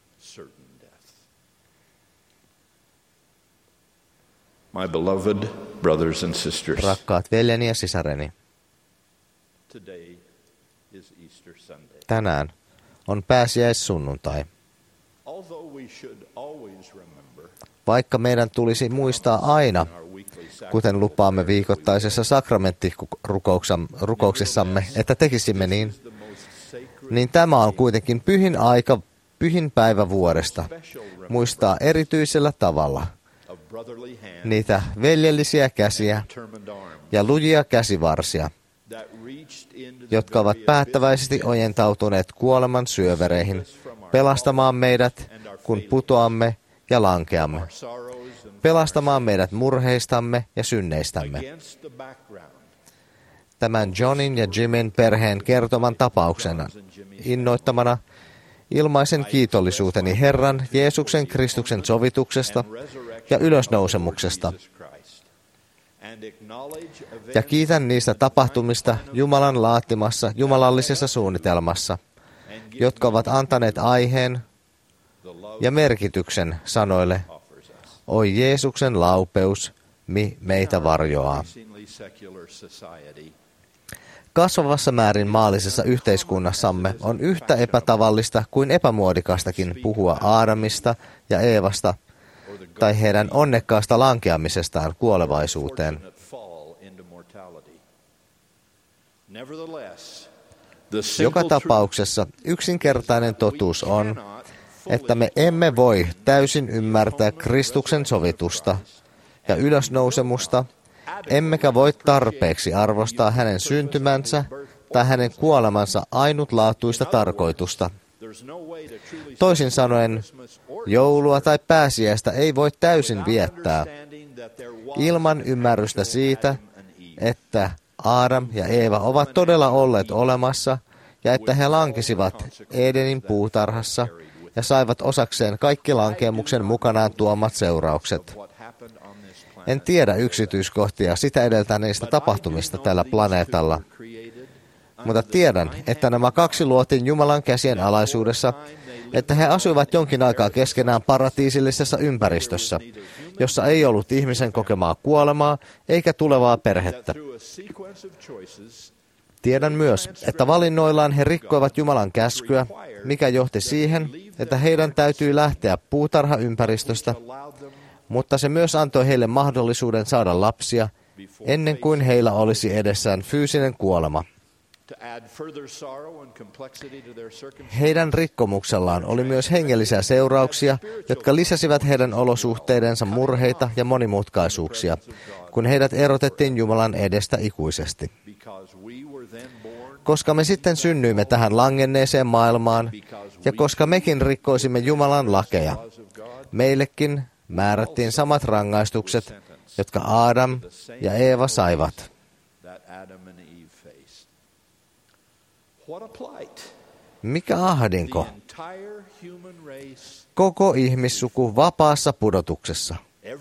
My beloved brothers and sisters. Rakkaat veljeni ja sisareni. Tänään on pääsiäissunnuntai. Vaikka meidän tulisi muistaa aina, kuten lupaamme viikoittaisessa sakramenttirukouksessamme, että tekisimme niin, niin tämä on kuitenkin pyhin aika, pyhin päivä vuodesta, muistaa erityisellä tavalla niitä veljellisiä käsiä ja lujia käsivarsia, jotka ovat päättäväisesti ojentautuneet kuoleman syövereihin, pelastamaan meidät, kun putoamme ja lankeamme, pelastamaan meidät murheistamme ja synneistämme. Tämän Johnin ja Jimin perheen kertoman tapauksena innoittamana ilmaisen kiitollisuuteni Herran Jeesuksen Kristuksen sovituksesta ja ylösnousemuksesta. Ja kiitän niistä tapahtumista Jumalan laatimassa jumalallisessa suunnitelmassa, jotka ovat antaneet aiheen ja merkityksen sanoille, oi Jeesuksen laupeus, mi meitä varjoaa. Kasvavassa määrin maallisessa yhteiskunnassamme on yhtä epätavallista kuin epämuodikastakin puhua Aadamista ja Eevasta tai heidän onnekkaasta lankeamisestaan kuolevaisuuteen. Joka tapauksessa yksinkertainen totuus on, että me emme voi täysin ymmärtää Kristuksen sovitusta ja ylösnousemusta, emmekä voi tarpeeksi arvostaa hänen syntymänsä tai hänen kuolemansa ainutlaatuista tarkoitusta. Toisin sanoen, joulua tai pääsiäistä ei voi täysin viettää ilman ymmärrystä siitä, että Aadam ja Eeva ovat todella olleet olemassa ja että he lankesivat Edenin puutarhassa ja saivat osakseen kaikki lankeemuksen mukanaan tuomat seuraukset. En tiedä yksityiskohtia sitä edeltäneistä tapahtumista tällä planeetalla, mutta tiedän, että nämä kaksi luotiin Jumalan käsien alaisuudessa, että he asuivat jonkin aikaa keskenään paratiisillisessa ympäristössä, jossa ei ollut ihmisen kokemaa kuolemaa eikä tulevaa perhettä. Tiedän myös, että valinnoillaan he rikkoivat Jumalan käskyä, mikä johti siihen, että heidän täytyy lähteä puutarhaympäristöstä, mutta se myös antoi heille mahdollisuuden saada lapsia, ennen kuin heillä olisi edessään fyysinen kuolema. Heidän rikkomuksellaan oli myös hengellisiä seurauksia, jotka lisäsivät heidän olosuhteidensa murheita ja monimutkaisuuksia, kun heidät erotettiin Jumalan edestä ikuisesti. Koska me sitten synnyimme tähän langenneeseen maailmaan, ja koska mekin rikkoisimme Jumalan lakeja, meillekin määrättiin samat rangaistukset, jotka Aadam ja Eeva saivat. Mikä ahdinko? Koko ihmissuku vapaassa pudotuksessa.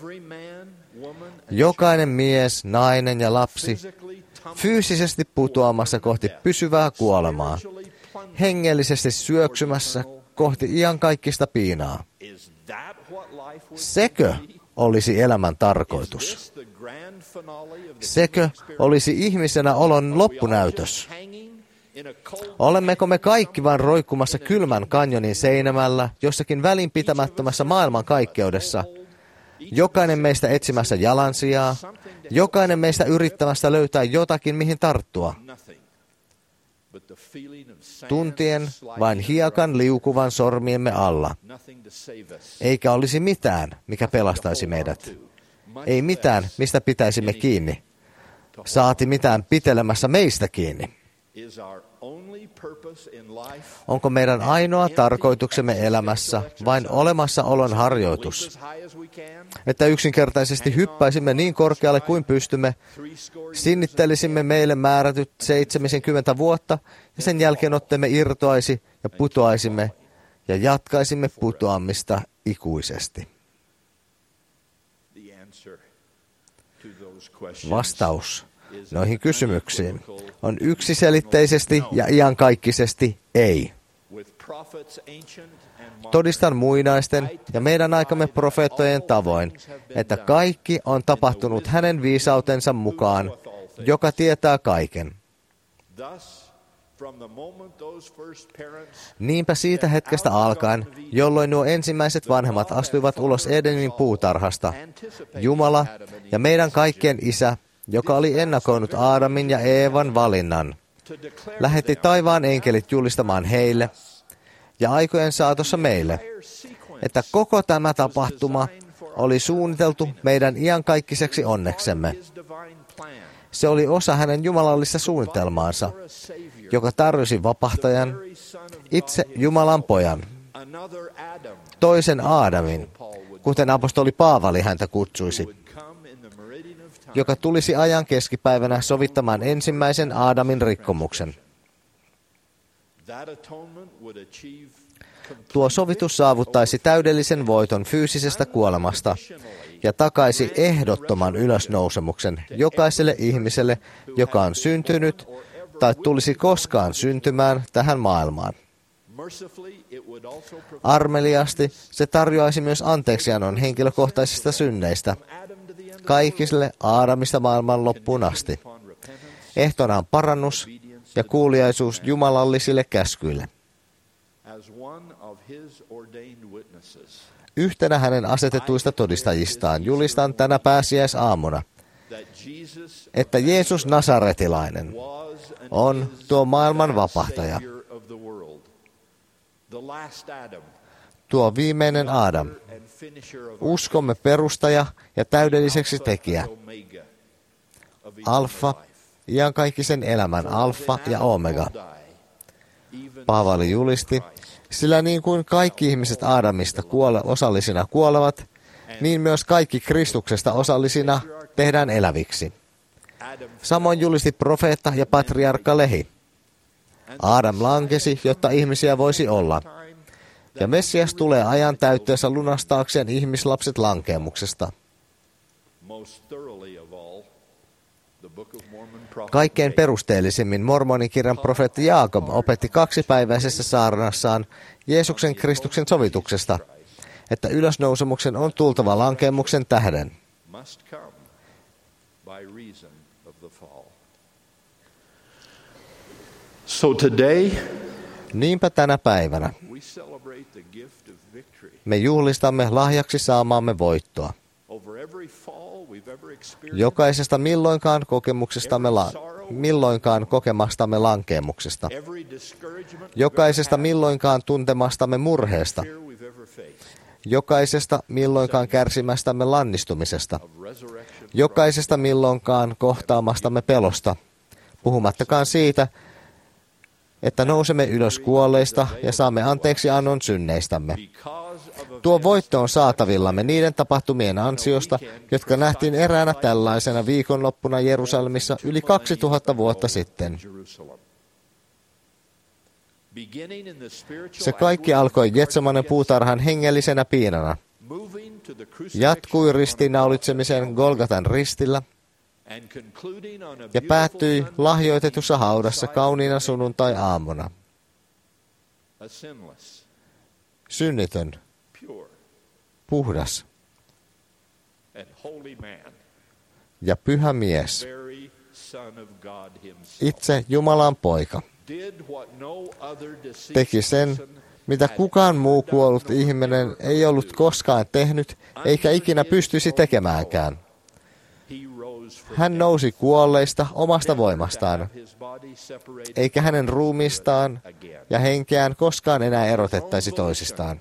Jokainen mies, nainen ja lapsi fyysisesti putoamassa kohti pysyvää kuolemaa, hengellisesti syöksymässä kohti iankaikkista piinaa. Sekö olisi elämän tarkoitus? Sekö olisi ihmisenä olon loppunäytös? Olemmeko me kaikki vain roikkumassa kylmän kanjonin seinämällä jossakin välinpitämättömässä maailmankaikkeudessa? Jokainen meistä etsimässä jalansijaa, jokainen meistä yrittämässä löytää jotakin, mihin tarttua. Tuntien vain hiekan liukuvan sormiemme alla. Eikä olisi mitään, mikä pelastaisi meidät. Ei mitään, mistä pitäisimme kiinni. Saati mitään pitelemässä meistä kiinni. Onko meidän ainoa tarkoituksemme elämässä vain olemassaolon harjoitus? Että yksinkertaisesti hyppäisimme niin korkealle kuin pystymme, sinnittelisimme meille määrätyt seitsemänkymmentä vuotta ja sen jälkeen otteemme irtoaisi ja putoaisimme ja jatkaisimme putoamista ikuisesti. Vastaus noihin kysymyksiin on yksiselitteisesti ja iankaikkisesti ei. Todistan muinaisten ja meidän aikamme profeettojen tavoin, että kaikki on tapahtunut hänen viisautensa mukaan, joka tietää kaiken. Niinpä siitä hetkestä alkaen, jolloin nuo ensimmäiset vanhemmat astuivat ulos Edenin puutarhasta, Jumala ja meidän kaikkien Isä, joka oli ennakoinut Aadamin ja Eevan valinnan, lähetti taivaan enkelit julistamaan heille ja aikojen saatossa meille, että koko tämä tapahtuma oli suunniteltu meidän iankaikkiseksi onneksemme. Se oli osa hänen jumalallista suunnitelmaansa, joka tarjosi vapahtajan, itse Jumalan pojan, toisen Aadamin, kuten apostoli Paavali häntä kutsuisi, joka tulisi ajan keskipäivänä sovittamaan ensimmäisen Aadamin rikkomuksen. Tuo sovitus saavuttaisi täydellisen voiton fyysisestä kuolemasta ja takaisi ehdottoman ylösnousemuksen jokaiselle ihmiselle, joka on syntynyt tai tulisi koskaan syntymään tähän maailmaan. Armeliasti se tarjoaisi myös anteeksiannon henkilökohtaisista synneistä kaikille Aadamista maailman loppuun asti. Ehtona on parannus ja kuuliaisuus jumalallisille käskyille. Yhtenä hänen asetetuista todistajistaan julistan tänä pääsiäisaamuna, että Jeesus Nasaretilainen on tuo maailman vapahtaja, tuo viimeinen Aadam, uskomme perustaja ja täydelliseksi tekijä, alfa, iankaikkisen elämän alfa ja omega. Paavali julisti, sillä niin kuin kaikki ihmiset Aadamista kuole, osallisina kuolevat, niin myös kaikki Kristuksesta osallisina tehdään eläviksi. Samoin julisti profeetta ja patriarkka Lehi. Aadam lankesi, jotta ihmisiä voisi olla. Ja Messias tulee ajan täytteessä lunastaakseen ihmislapset lankeemuksesta. Kaikkein perusteellisimmin mormonikirjan profeetta Jaakob opetti kaksipäiväisessä saarnassaan Jeesuksen Kristuksen sovituksesta, että ylösnousemuksen on tultava lankeemuksen tähden. So today, niinpä tänä päivänä me juhlistamme lahjaksi saamaamme voittoa. Jokaisesta milloinkaan kokemuksestamme la- milloinkaan kokemastamme lankeemuksesta. Jokaisesta milloinkaan tuntemastamme murheesta. Jokaisesta milloinkaan kärsimästämme lannistumisesta. Jokaisesta milloinkaan kohtaamastamme pelosta. Puhumattakaan siitä, että nousemme ylös kuolleista ja saamme anteeksi annon synneistämme. Tuo voitto on saatavillamme niiden tapahtumien ansiosta, jotka nähtiin eräänä tällaisena viikonloppuna Jerusalemissa yli kaksituhatta vuotta sitten. Se kaikki alkoi Getsemanen puutarhan hengellisenä piinana. Jatkui ristiinnaulitsemiseen Golgatan ristillä ja päättyi lahjoitetussa haudassa kauniina sunnuntai-aamuna. Synnitön, puhdas ja pyhä mies, itse Jumalan poika, teki sen, mitä kukaan muu kuollut ihminen ei ollut koskaan tehnyt, eikä ikinä pystyisi tekemäänkään. Hän nousi kuolleista omasta voimastaan, eikä hänen ruumiistaan ja henkeään koskaan enää erotettaisi toisistaan.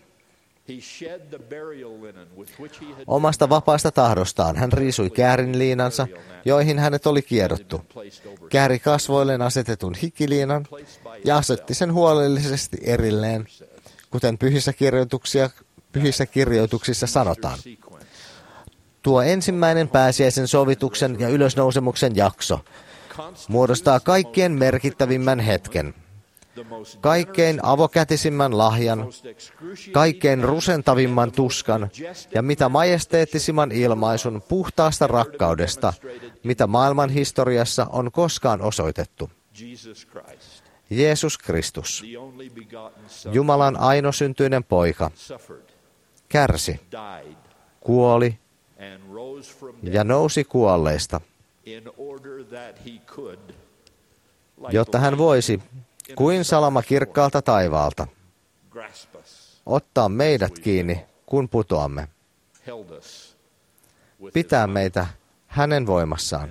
Omasta vapaasta tahdostaan hän riisui käärinliinansa, joihin hänet oli kiedottu, kääri kasvoilleen asetetun hikiliinan ja asetti sen huolellisesti erilleen, kuten pyhissä, pyhissä kirjoituksissa sanotaan. Tuo ensimmäinen pääsiäisen sovituksen ja ylösnousemuksen jakso muodostaa kaikkien merkittävimmän hetken, kaikkein avokätisimmän lahjan, kaikkein rusentavimman tuskan ja mitä majesteettisimman ilmaisun puhtaasta rakkaudesta, mitä maailman historiassa on koskaan osoitettu. Jeesus Kristus, Jumalan ainosyntyinen poika, kärsi, kuoli ja nousi kuolleista, jotta hän voisi, kuin salama kirkkaalta taivaalta, ottaa meidät kiinni, kun putoamme, pitää meitä hänen voimassaan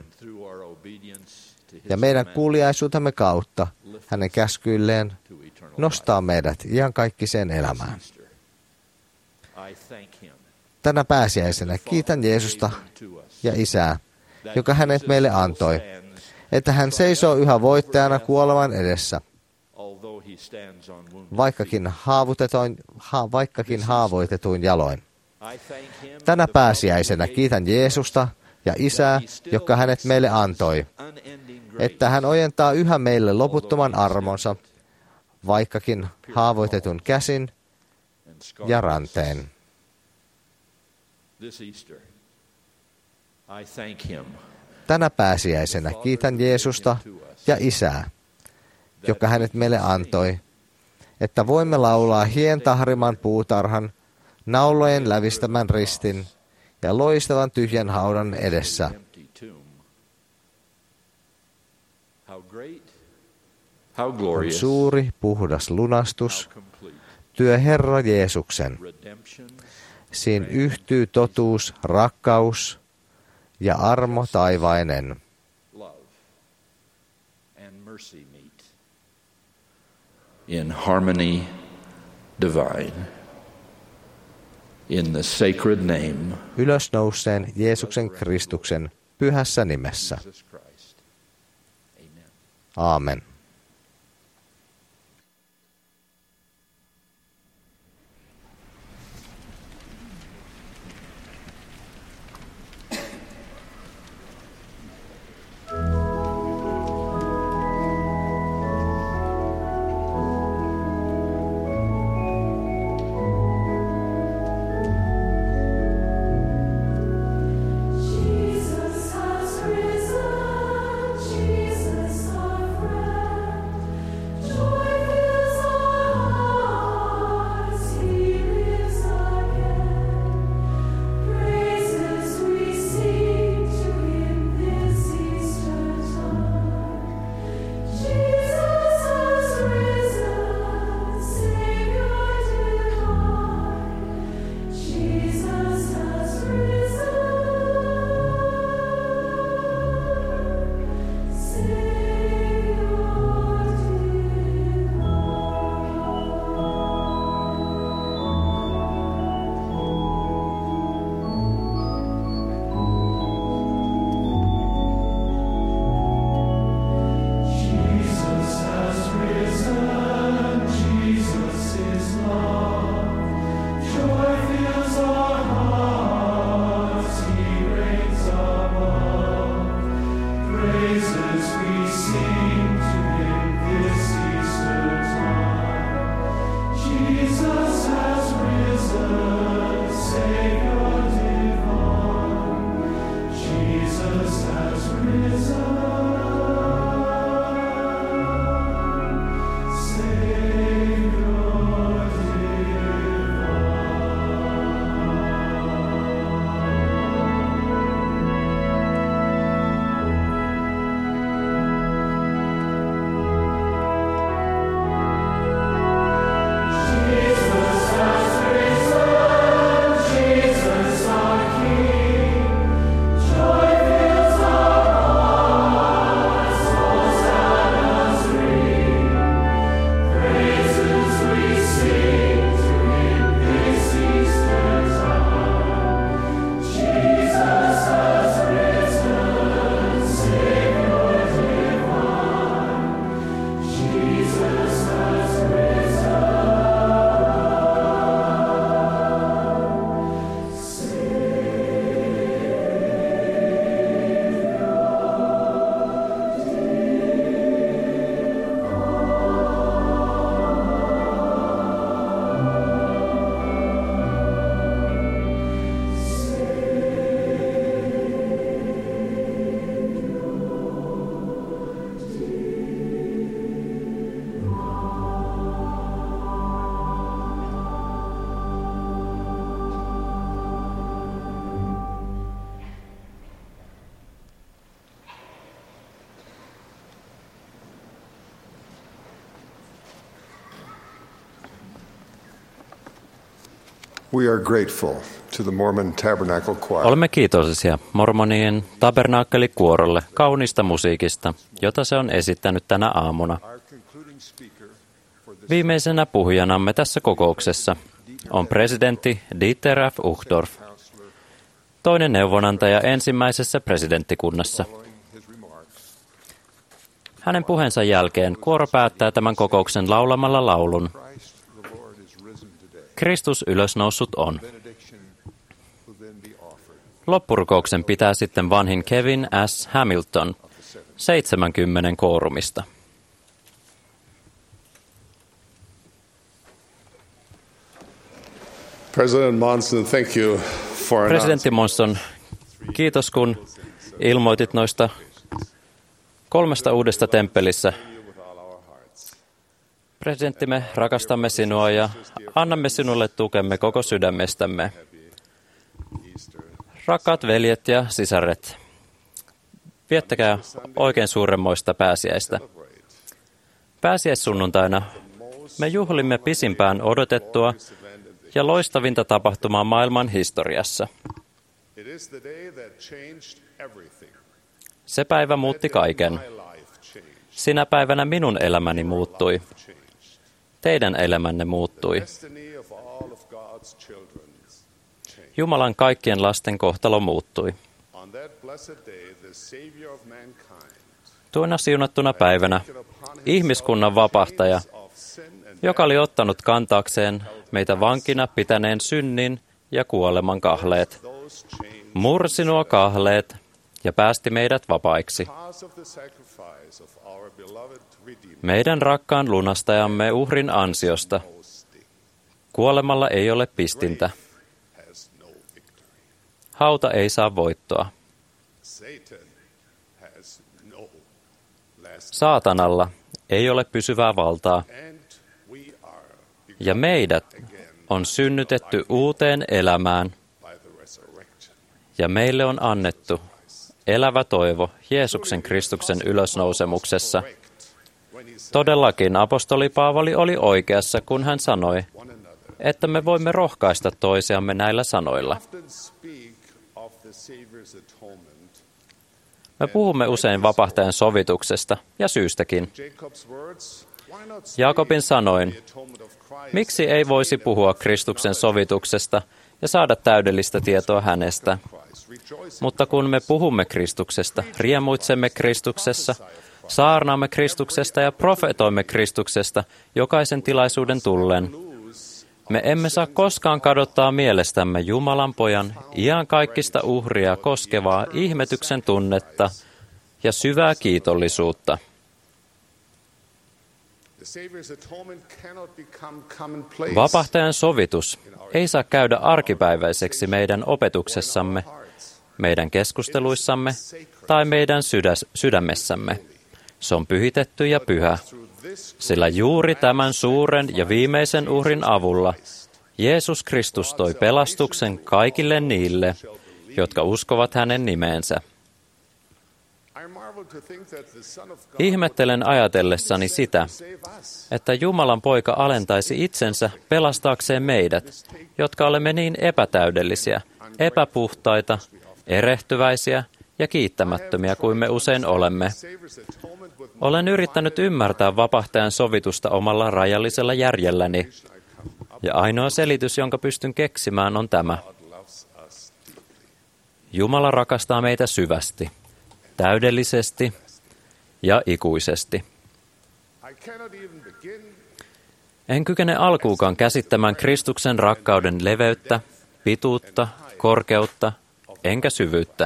ja meidän kuuliaisuutemme kautta hänen käskyilleen nostaa meidät iankaikkiseen elämään. Tänä pääsiäisenä kiitän Jeesusta ja Isää, joka hänet meille antoi, että hän seisoo yhä voittajana kuoleman edessä, vaikkakin, haavutetuin, ha, vaikkakin haavoitetuin jaloin. Tänä pääsiäisenä kiitän Jeesusta ja Isää, joka hänet meille antoi, että hän ojentaa yhä meille loputtoman armonsa, vaikkakin haavoitetun käsin ja ranteen. Tänä pääsiäisenä kiitän Jeesusta ja Isää, joka hänet meille antoi, että voimme laulaa hientahriman puutarhan, naulojen lävistämän ristin ja loistavan tyhjän haudan edessä. On suuri, puhdas lunastus, työ Herra Jeesuksen. Siinä yhtyy totuus, rakkaus ja armo taivainen. In harmony divine. In the sacred name. Ylösnouseen Jeesuksen Kristuksen pyhässä nimessä. Aamen. We are grateful to the Mormon Tabernacle Choir. Olemme kiitollisia mormonien tabernaakelikuorolle kaunista musiikista, jota se on esittänyt tänä aamuna. Viimeisenä puhujanamme tässä kokouksessa on presidentti Dieter F. Uchtdorf, toinen neuvonantaja ensimmäisessä presidenttikunnassa. Hänen puheensa jälkeen kuoro päättää tämän kokouksen laulamalla laulun Kristus ylösnoussut on. Loppurukouksen pitää sitten vanhin Kevin S. Hamilton seitsemänkymmentä koorumista. President Monson, thank you for Presidentti Monson, kiitos kun ilmoitit noista kolmesta uudesta temppelissä. Presidentti, me rakastamme sinua ja annamme sinulle tukemme koko sydämestämme. Rakkaat veljet ja sisaret, viettäkää oikein suuremmoista pääsiäistä. Pääsiäissunnuntaina me juhlimme pisimpään odotettua ja loistavinta tapahtumaa maailman historiassa. Se päivä muutti kaiken. Sinä päivänä minun elämäni muuttui. Teidän elämänne muuttui. Jumalan kaikkien lasten kohtalo muuttui. Tuona siunattuna päivänä ihmiskunnan vapahtaja, joka oli ottanut kantaakseen meitä vankina pitäneen synnin ja kuoleman kahleet, mursi nuo kahleet ja päästi meidät vapaiksi. Meidän rakkaan lunastajamme uhrin ansiosta kuolemalla ei ole pistintä. Hauta ei saa voittoa. Saatanalla ei ole pysyvää valtaa. Ja meidät on synnytetty uuteen elämään. Ja meille on annettu elävä toivo Jeesuksen Kristuksen ylösnousemuksessa. Todellakin apostoli Paavali oli oikeassa, kun hän sanoi, että me voimme rohkaista toisiamme näillä sanoilla. Me puhumme usein vapahtajan sovituksesta, ja syystäkin. Jaakobin sanoin, miksi ei voisi puhua Kristuksen sovituksesta ja saada täydellistä tietoa hänestä? Mutta kun me puhumme Kristuksesta, riemuitsemme Kristuksessa, saarnaamme Kristuksesta ja profetoimme Kristuksesta jokaisen tilaisuuden tullen, me emme saa koskaan kadottaa mielestämme Jumalan pojan iankaikkista uhria koskevaa ihmetyksen tunnetta ja syvää kiitollisuutta. Vapahtajan sovitus ei saa käydä arkipäiväiseksi meidän opetuksessamme, meidän keskusteluissamme tai meidän sydäs, sydämessämme. Se on pyhitetty ja pyhä, sillä juuri tämän suuren ja viimeisen uhrin avulla Jeesus Kristus toi pelastuksen kaikille niille, jotka uskovat hänen nimeensä. Ihmettelen ajatellessani sitä, että Jumalan poika alentaisi itsensä pelastaakseen meidät, jotka olemme niin epätäydellisiä, epäpuhtaita, erehtyväisiä ja kiittämättömiä kuin me usein olemme. Olen yrittänyt ymmärtää vapahtajan sovitusta omalla rajallisella järjelläni, ja ainoa selitys, jonka pystyn keksimään, on tämä. Jumala rakastaa meitä syvästi, täydellisesti ja ikuisesti. En kykene alkuukaan käsittämään Kristuksen rakkauden leveyttä, pituutta, korkeutta, enkä syvyyttä.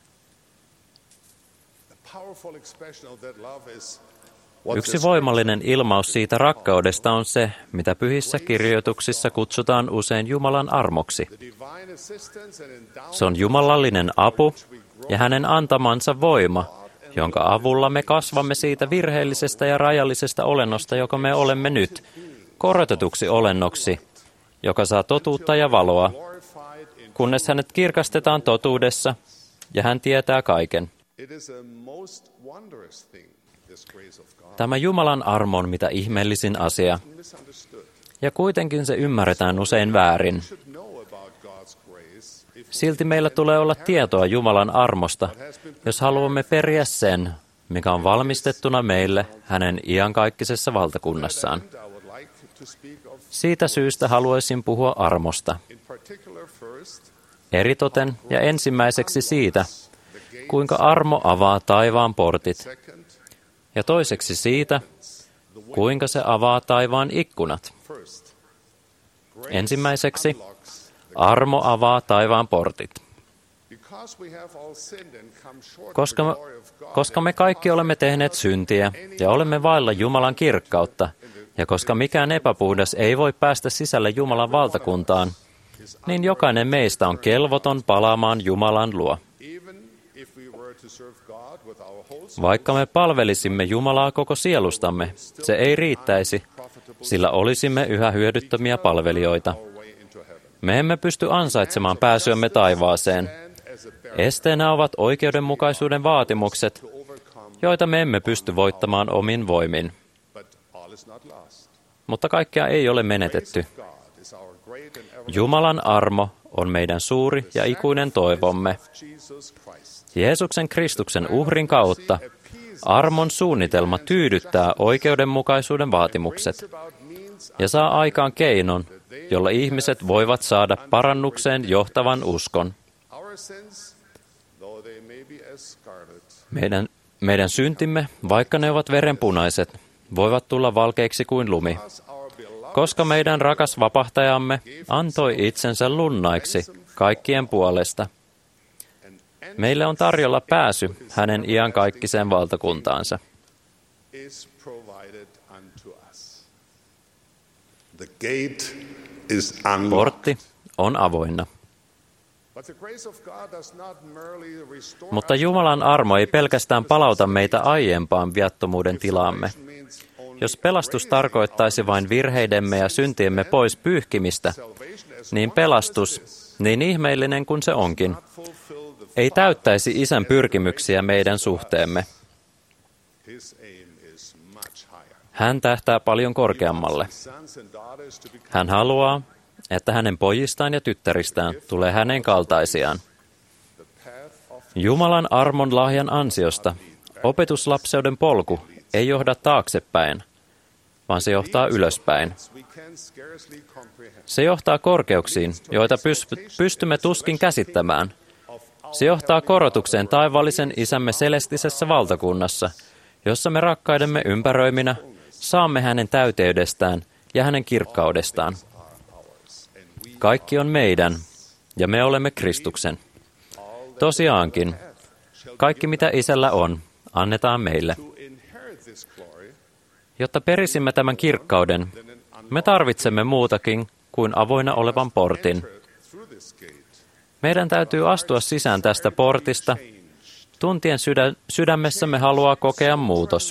Yksi voimallinen ilmaus siitä rakkaudesta on se, mitä pyhissä kirjoituksissa kutsutaan usein Jumalan armoksi. Se on jumalallinen apu ja hänen antamansa voima, jonka avulla me kasvamme siitä virheellisestä ja rajallisesta olennosta, joka me olemme nyt, korotetuksi olennoksi, joka saa totuutta ja valoa, kunnes hänet kirkastetaan totuudessa ja hän tietää kaiken. Tämä Jumalan armo on mitä ihmeellisin asia, ja kuitenkin se ymmärretään usein väärin. Silti meillä tulee olla tietoa Jumalan armosta, jos haluamme periä sen, mikä on valmistettuna meille hänen iankaikkisessa valtakunnassaan. Siitä syystä haluaisin puhua armosta. Eritoten ja ensimmäiseksi siitä, kuinka armo avaa taivaan portit, ja toiseksi siitä, kuinka se avaa taivaan ikkunat. Ensimmäiseksi, armo avaa taivaan portit. Koska me, koska me kaikki olemme tehneet syntiä ja olemme vailla Jumalan kirkkautta, ja koska mikään epäpuhdas ei voi päästä sisälle Jumalan valtakuntaan, niin jokainen meistä on kelvoton palaamaan Jumalan luo. Vaikka me palvelisimme Jumalaa koko sielustamme, se ei riittäisi, sillä olisimme yhä hyödyttömiä palvelijoita. Me emme pysty ansaitsemaan pääsyämme taivaaseen. Esteenä ovat oikeudenmukaisuuden vaatimukset, joita me emme pysty voittamaan omin voimin. Mutta kaikkea ei ole menetetty. Jumalan armo on meidän suuri ja ikuinen toivomme. Jeesuksen Kristuksen uhrin kautta armon suunnitelma tyydyttää oikeudenmukaisuuden vaatimukset ja saa aikaan keinon, jolla ihmiset voivat saada parannukseen johtavan uskon. Meidän, meidän syntimme, vaikka ne ovat verenpunaiset, voivat tulla valkeiksi kuin lumi, koska meidän rakas vapahtajamme antoi itsensä lunnaiksi kaikkien puolesta. Meille on tarjolla pääsy hänen iankaikkiseen valtakuntaansa. Portti on avoinna. Mutta Jumalan armo ei pelkästään palauta meitä aiempaan viattomuuden tilaamme. Jos pelastus tarkoittaisi vain virheidemme ja syntiemme pois pyyhkimistä, niin pelastus, niin ihmeellinen kuin se onkin, ei täyttäisi Isän pyrkimyksiä meidän suhteemme. Hän tähtää paljon korkeammalle. Hän haluaa, että hänen pojistaan ja tyttäristään tulee hänen kaltaisiaan. Jumalan armon lahjan ansiosta opetuslapseuden polku ei johda taaksepäin, vaan se johtaa ylöspäin. Se johtaa korkeuksiin, joita pystymme tuskin käsittämään. Se johtaa korotukseen taivaallisen Isämme selestisessä valtakunnassa, jossa me rakkaidemme ympäröiminä saamme hänen täyteydestään ja hänen kirkkaudestaan. Kaikki on meidän, ja me olemme Kristuksen. Tosiaankin, kaikki mitä Isällä on, annetaan meille. Jotta perisimme tämän kirkkauden, me tarvitsemme muutakin kuin avoinna olevan portin. Meidän täytyy astua sisään tästä portista, tuntien sydä, sydämessämme haluaa kokea muutos.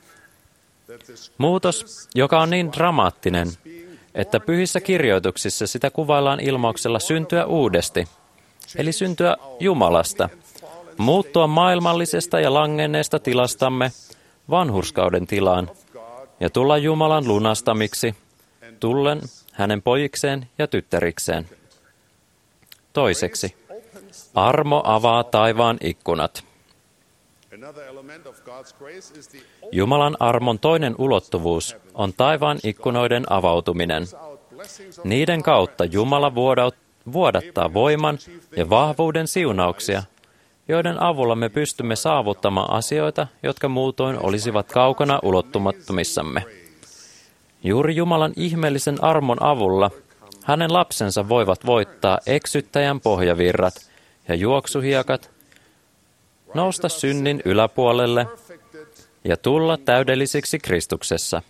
Muutos, joka on niin dramaattinen, että pyhissä kirjoituksissa sitä kuvaillaan ilmauksella syntyä uudesti, eli syntyä Jumalasta, muuttua maailmallisesta ja langenneesta tilastamme vanhurskauden tilaan ja tulla Jumalan lunastamiksi, tullen hänen pojikseen ja tyttärikseen. Toiseksi, armo avaa taivaan ikkunat. Jumalan armon toinen ulottuvuus on taivaan ikkunoiden avautuminen. Niiden kautta Jumala vuodattaa voiman ja vahvuuden siunauksia, joiden avulla me pystymme saavuttamaan asioita, jotka muutoin olisivat kaukana ulottumattomissamme. Juuri Jumalan ihmeellisen armon avulla hänen lapsensa voivat voittaa eksyttäjän pohjavirrat ja juoksuhiekat, nousta synnin yläpuolelle ja tulla täydellisiksi Kristuksessa.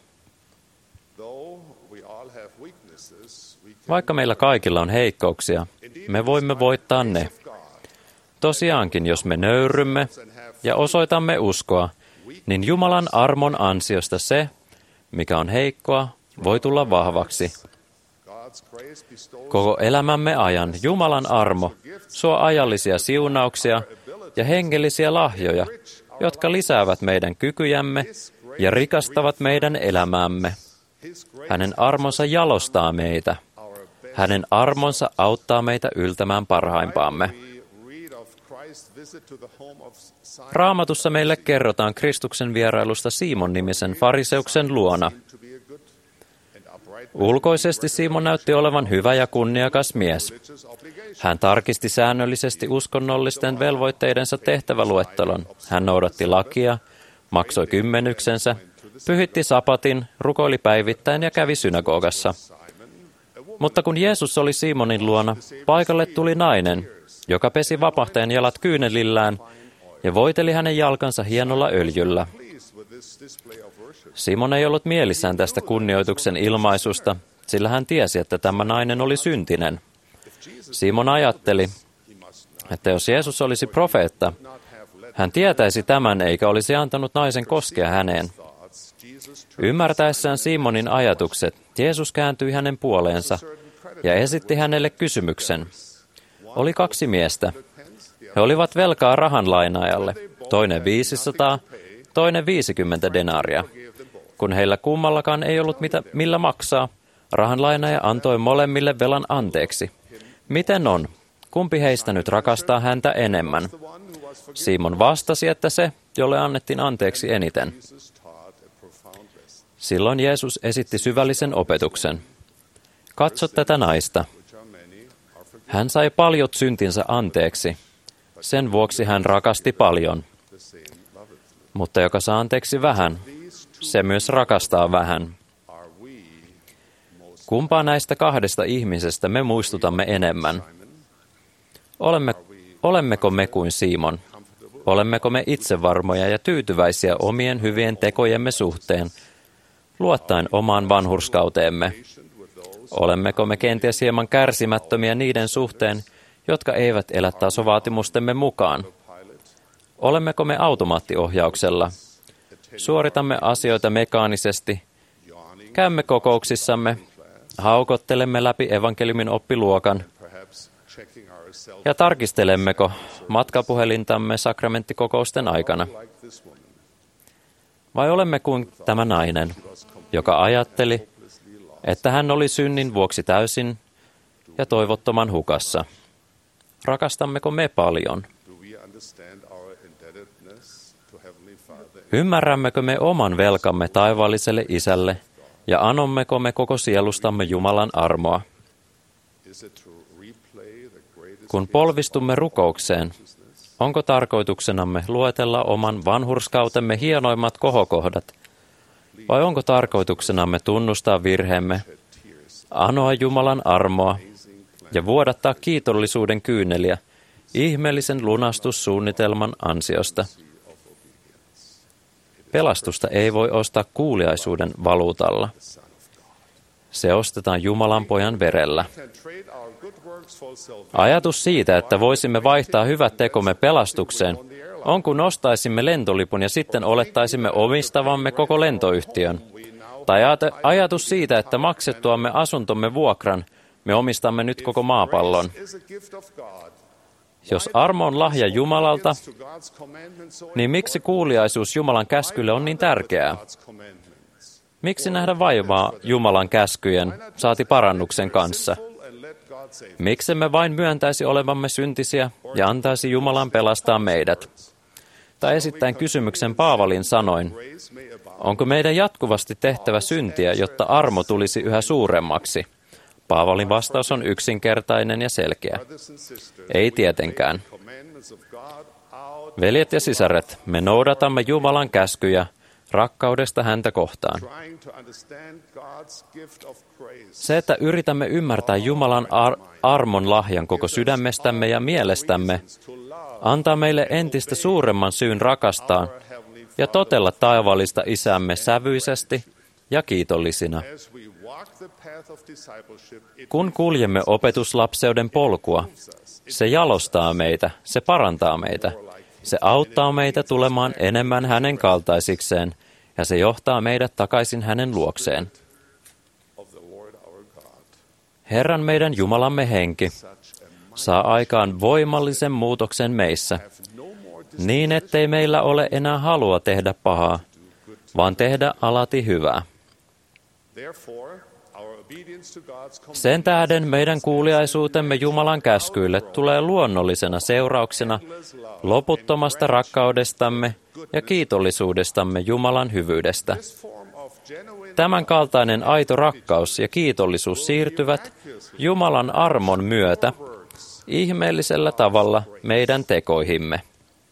Vaikka meillä kaikilla on heikkouksia, me voimme voittaa ne. Tosiaankin, jos me nöyrymme ja osoitamme uskoa, niin Jumalan armon ansiosta se, mikä on heikkoa, voi tulla vahvaksi. Koko elämämme ajan Jumalan armo suo ajallisia siunauksia ja hengellisiä lahjoja, jotka lisäävät meidän kykyjämme ja rikastavat meidän elämäämme. Hänen armonsa jalostaa meitä. Hänen armonsa auttaa meitä yltämään parhaimpaamme. Raamatussa meille kerrotaan Kristuksen vierailusta Simon-nimisen fariseuksen luona. Ulkoisesti Simon näytti olevan hyvä ja kunniakas mies. Hän tarkisti säännöllisesti uskonnollisten velvoitteidensa tehtäväluettelon. Hän noudatti lakia, maksoi kymmenyksensä, pyhitti sapatin, rukoili päivittäin ja kävi synagogassa. Mutta kun Jeesus oli Simonin luona, paikalle tuli nainen, joka pesi vapahtajan jalat kyynelillään ja voiteli hänen jalkansa hienolla öljyllä. Simon ei ollut mielissään tästä kunnioituksen ilmaisusta, sillä hän tiesi, että tämä nainen oli syntinen. Simon ajatteli, että jos Jeesus olisi profeetta, hän tietäisi tämän eikä olisi antanut naisen koskea häneen. Ymmärtäessään Simonin ajatukset, Jeesus kääntyi hänen puoleensa ja esitti hänelle kysymyksen. Oli kaksi miestä. He olivat velkaa rahanlainaajalle, toinen viisisataa, toinen viisikymmentä denaaria. Kun heillä kummallakaan ei ollut mitä, millä maksaa, rahanlainaaja antoi molemmille velan anteeksi. Miten on? Kumpi heistä nyt rakastaa häntä enemmän? Simon vastasi, että se, jolle annettiin anteeksi eniten. Silloin Jeesus esitti syvällisen opetuksen. Katso tätä naista. Hän sai paljot syntinsä anteeksi. Sen vuoksi hän rakasti paljon. Mutta joka saa anteeksi vähän, se myös rakastaa vähän. Kumpaa näistä kahdesta ihmisestä me muistutamme enemmän? Olemme, olemmeko me kuin Simon? Olemmeko me itsevarmoja ja tyytyväisiä omien hyvien tekojemme suhteen, luottaen omaan vanhurskauteemme? Olemmeko me kenties hieman kärsimättömiä niiden suhteen, jotka eivät elä tasovaatimustemme mukaan? Olemmeko me automaattiohjauksella? Suoritamme asioita mekaanisesti? Käymme kokouksissamme? Haukottelemme läpi evankeliumin oppiluokan? Ja tarkistelemmeko matkapuhelintamme sakramenttikokousten aikana? Vai olemme kuin tämä nainen, joka ajatteli, että hän oli synnin vuoksi täysin ja toivottoman hukassa? Rakastammeko me paljon? Ymmärrämmekö me oman velkamme taivaalliselle Isälle ja anommeko me koko sielustamme Jumalan armoa? Kun polvistumme rukoukseen, onko tarkoituksenamme luetella oman vanhurskautemme hienoimmat kohokohdat, vai onko tarkoituksenamme tunnustaa virheemme, anoa Jumalan armoa ja vuodattaa kiitollisuuden kyyneliä ihmeellisen lunastussuunnitelman ansiosta? Pelastusta ei voi ostaa kuuliaisuuden valuutalla. Se ostetaan Jumalan pojan verellä. Ajatus siitä, että voisimme vaihtaa hyvät tekomme pelastukseen, on kun ostaisimme lentolipun ja sitten olettaisimme omistavamme koko lentoyhtiön. Tai ajatus siitä, että maksettuamme asuntomme vuokran, me omistamme nyt koko maapallon. Jos armo on lahja Jumalalta, niin miksi kuuliaisuus Jumalan käskylle on niin tärkeää? Miksi nähdä vaivaa Jumalan käskyjen, saati parannuksen kanssa? Miksemme vain myöntäisi olevamme syntisiä ja antaisi Jumalan pelastaa meidät? Tai esittäen kysymyksen Paavalin sanoin, onko meidän jatkuvasti tehtävä syntiä, jotta armo tulisi yhä suuremmaksi? Paavalin vastaus on yksinkertainen ja selkeä. Ei tietenkään. Veljet ja sisaret, me noudatamme Jumalan käskyjä rakkaudesta häntä kohtaan. Se, että yritämme ymmärtää Jumalan ar- armon lahjan koko sydämestämme ja mielestämme, antaa meille entistä suuremman syyn rakastaa ja totella taivaallista Isämme sävyisesti ja kiitollisina. Kun kuljemme opetuslapseuden polkua, se jalostaa meitä, se parantaa meitä, se auttaa meitä tulemaan enemmän hänen kaltaisikseen ja se johtaa meidät takaisin hänen luokseen. Herran meidän Jumalamme henki saa aikaan voimallisen muutoksen meissä, niin ettei meillä ole enää halua tehdä pahaa, vaan tehdä alati hyvää. Sen tähden meidän kuuliaisuutemme Jumalan käskyille tulee luonnollisena seurauksena loputtomasta rakkaudestamme ja kiitollisuudestamme Jumalan hyvyydestä. Tämän kaltainen aito rakkaus ja kiitollisuus siirtyvät Jumalan armon myötä ihmeellisellä tavalla meidän tekoihimme.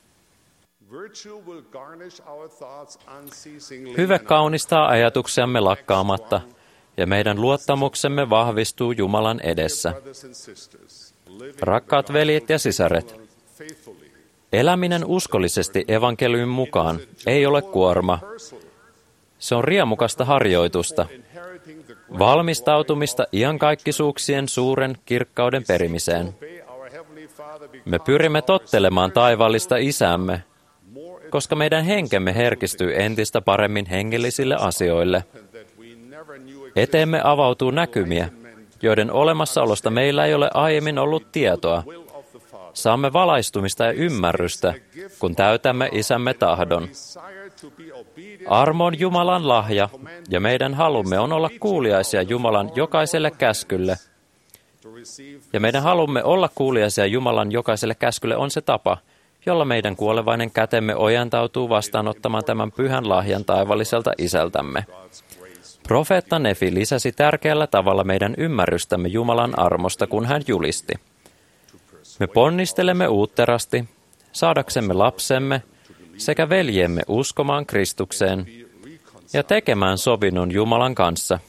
Hyve kaunistaa ajatuksiamme lakkaamatta, ja meidän luottamuksemme vahvistuu Jumalan edessä. Rakkaat veljet ja sisaret, eläminen uskollisesti evankeliumin mukaan ei ole kuorma. Se on riemukasta harjoitusta, valmistautumista iankaikkisuuksien suuren kirkkauden perimiseen. Me pyrimme tottelemaan taivaallista Isämme, koska meidän henkemme herkistyy entistä paremmin hengellisille asioille. Eteemme avautuu näkymiä, joiden olemassaolosta meillä ei ole aiemmin ollut tietoa. Saamme valaistumista ja ymmärrystä, kun täytämme Isämme tahdon. Armo on Jumalan lahja, ja meidän halumme on olla kuuliaisia Jumalan jokaiselle käskylle. Ja meidän halumme olla kuuliaisia Jumalan jokaiselle käskylle on se tapa, jolla meidän kuolevainen kätemme ojentautuu vastaanottamaan tämän pyhän lahjan taivalliselta Isältämme. Profeetta Nefi lisäsi tärkeällä tavalla meidän ymmärrystämme Jumalan armosta, kun hän julisti. Me ponnistelemme uutterasti, saadaksemme lapsemme sekä veljemme uskomaan Kristukseen ja tekemään sovinnon Jumalan kanssa.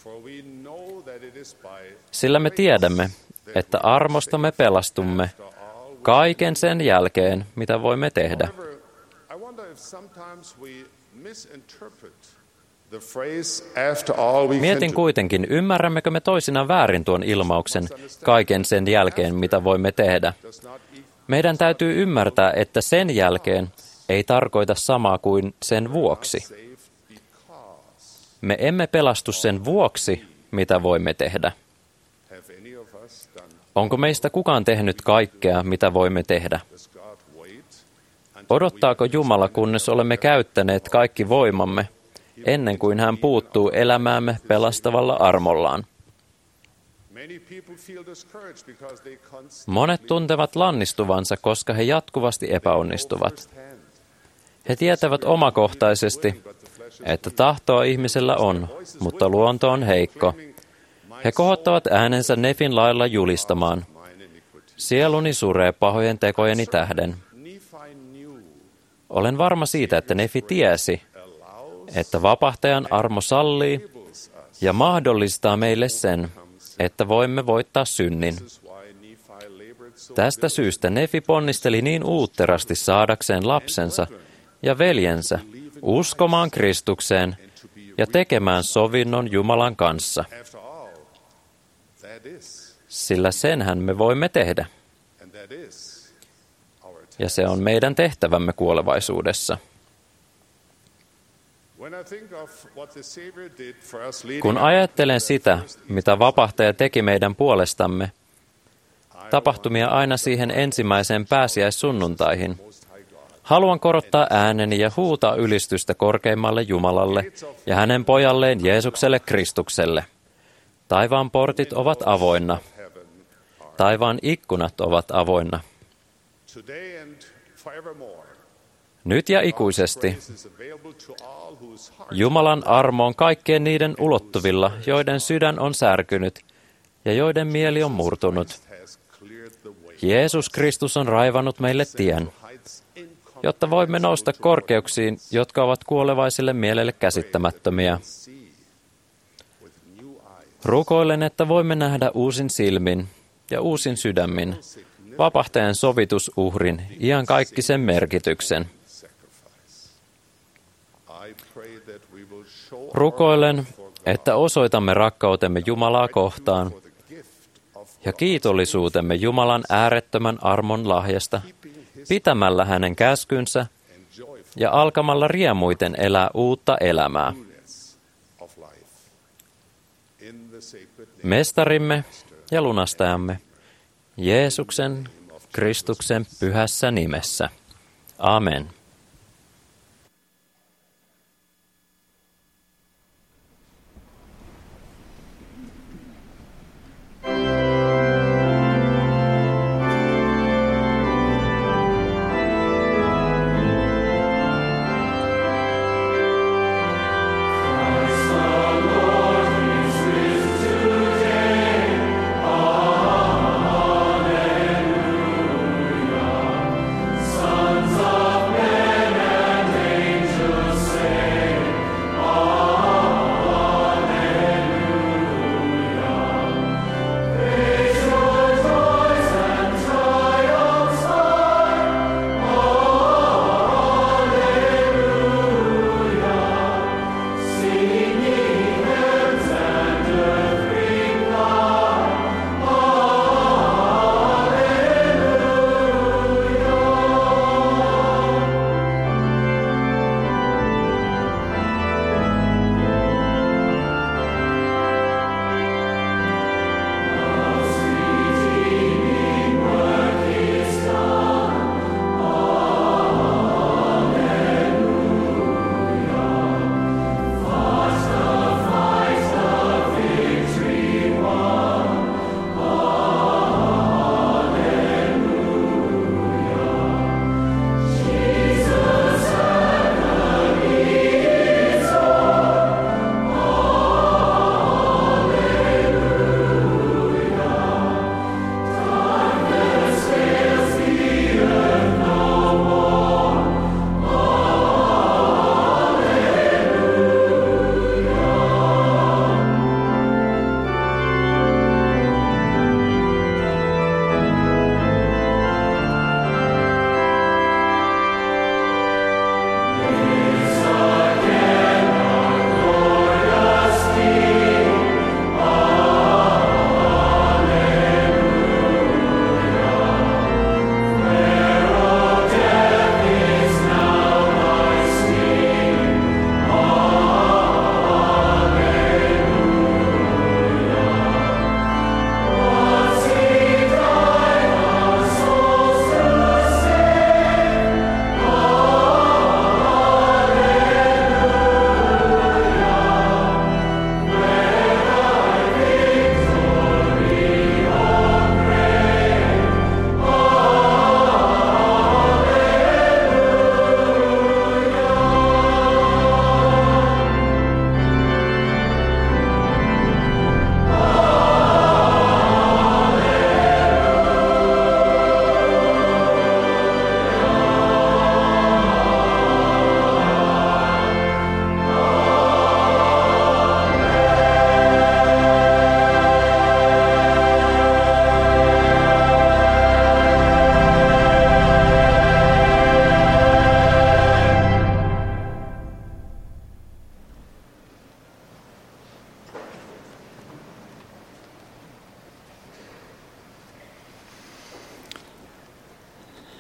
Sillä me tiedämme, että armosta me pelastumme kaiken sen jälkeen, mitä voimme tehdä. Mietin kuitenkin, ymmärrämmekö me toisinaan väärin tuon ilmauksen kaiken sen jälkeen, mitä voimme tehdä. Meidän täytyy ymmärtää, että sen jälkeen ei tarkoita samaa kuin sen vuoksi. Me emme pelastu sen vuoksi, mitä voimme tehdä. Onko meistä kukaan tehnyt kaikkea, mitä voimme tehdä? Odottaako Jumala, kunnes olemme käyttäneet kaikki voimamme, ennen kuin hän puuttuu elämäämme pelastavalla armollaan? Monet tuntevat lannistuvansa, koska he jatkuvasti epäonnistuvat. He tietävät omakohtaisesti, että tahtoa ihmisellä on, mutta luonto on heikko. He kohottavat äänensä Nefin lailla julistamaan: sieluni suree pahojen tekojeni tähden. Olen varma siitä, että Nefi tiesi, että vapahtajan armo sallii ja mahdollistaa meille sen, että voimme voittaa synnin. Tästä syystä Nefi ponnisteli niin uutterasti saadakseen lapsensa ja veljensä uskomaan Kristukseen ja tekemään sovinnon Jumalan kanssa. Sillä senhän me voimme tehdä. Ja se on meidän tehtävämme kuolevaisuudessa. Kun ajattelen sitä, mitä vapahtaja teki meidän puolestamme, tapahtumia aina siihen ensimmäiseen pääsiäissunnuntaihin, haluan korottaa ääneni ja huutaa ylistystä korkeimmalle Jumalalle ja hänen pojalleen Jeesukselle Kristukselle. Taivaan portit ovat avoinna. Taivaan ikkunat ovat avoinna. Nyt ja ikuisesti Jumalan armo on kaikkien niiden ulottuvilla, joiden sydän on särkynyt ja joiden mieli on murtunut. Jeesus Kristus on raivannut meille tien, jotta voimme nousta korkeuksiin, jotka ovat kuolevaisille mielelle käsittämättömiä. Rukoilen, että voimme nähdä uusin silmin ja uusin sydämin vapahtajan sovitusuhrin iankaikkisen merkityksen. Rukoilen, että osoitamme rakkautemme Jumalaa kohtaan ja kiitollisuutemme Jumalan äärettömän armon lahjasta pitämällä hänen käskynsä ja alkamalla riemuiten elää uutta elämää. Mestarimme ja lunastajamme, Jeesuksen Kristuksen pyhässä nimessä. Amen.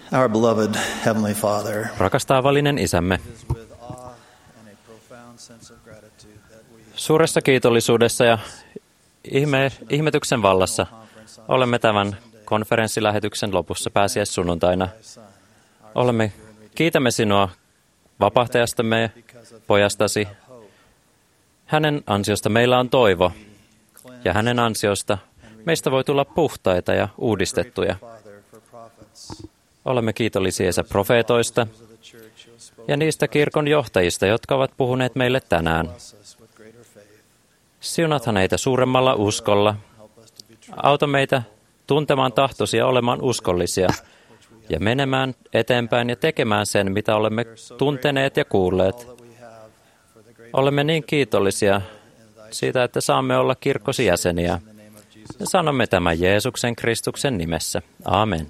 Our beloved Heavenly Father. Rakas taivaallinen Isämme, suuressa kiitollisuudessa ja ihme, ihmetyksen vallassa olemme tämän konferenssilähetyksen lopussa pääsiäissunnuntaina. Olemme, kiitämme sinua vapahtajastamme ja pojastasi. Hänen ansiosta meillä on toivo ja hänen ansiosta meistä voi tulla puhtaita ja uudistettuja. Olemme kiitollisia Isä profeetoista ja niistä kirkon johtajista, jotka ovat puhuneet meille tänään. Siunathan heitä suuremmalla uskolla. Auta meitä tuntemaan tahtosi ja olemaan uskollisia ja menemään eteenpäin ja tekemään sen, mitä olemme tunteneet ja kuulleet. Olemme niin kiitollisia siitä, että saamme olla kirkkosi jäseniä. Ja sanomme tämän Jeesuksen Kristuksen nimessä. Amen.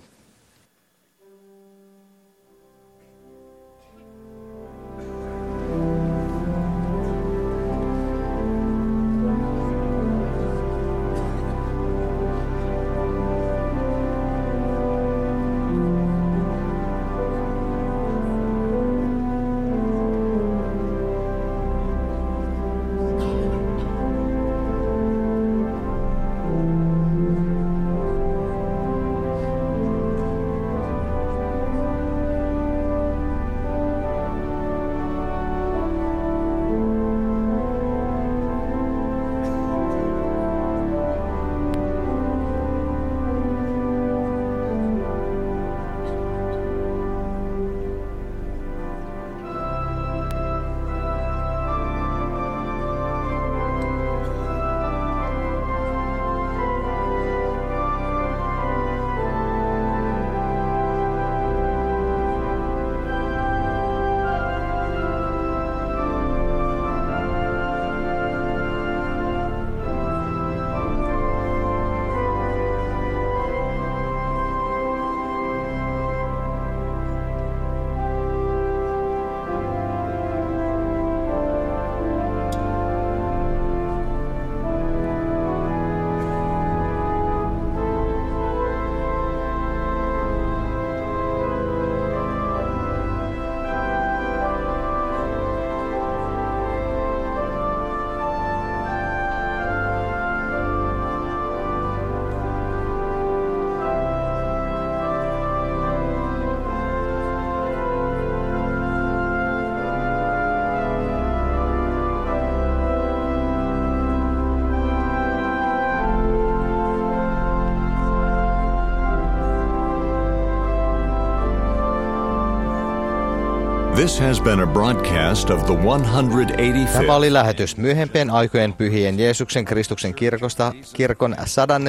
This has been a broadcast of the one hundred eighty-fifth. Tämä oli lähetys myöhempien aikojen pyhien Jeesuksen Kristuksen kirkosta, kirkon sata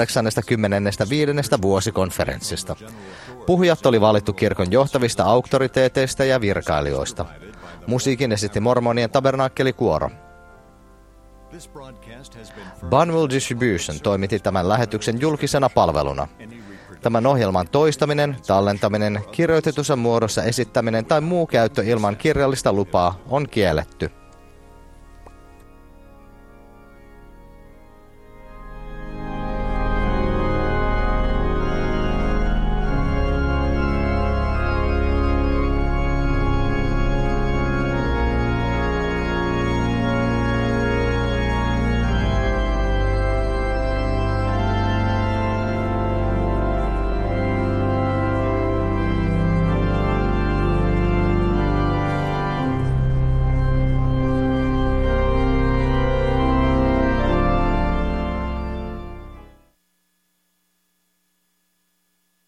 kahdeksankymmentäviisi vuosikonferenssista. Puhujat oli valittu kirkon johtavista auktoriteeteista ja virkailijoista. Musiikin esitti mormonien tabernakkelikuoro. Bunwell Distribution toimitti tämän lähetyksen julkisena palveluna. Tämän ohjelman toistaminen, tallentaminen, kirjoitetussa muodossa esittäminen tai muu käyttö ilman kirjallista lupaa on kielletty.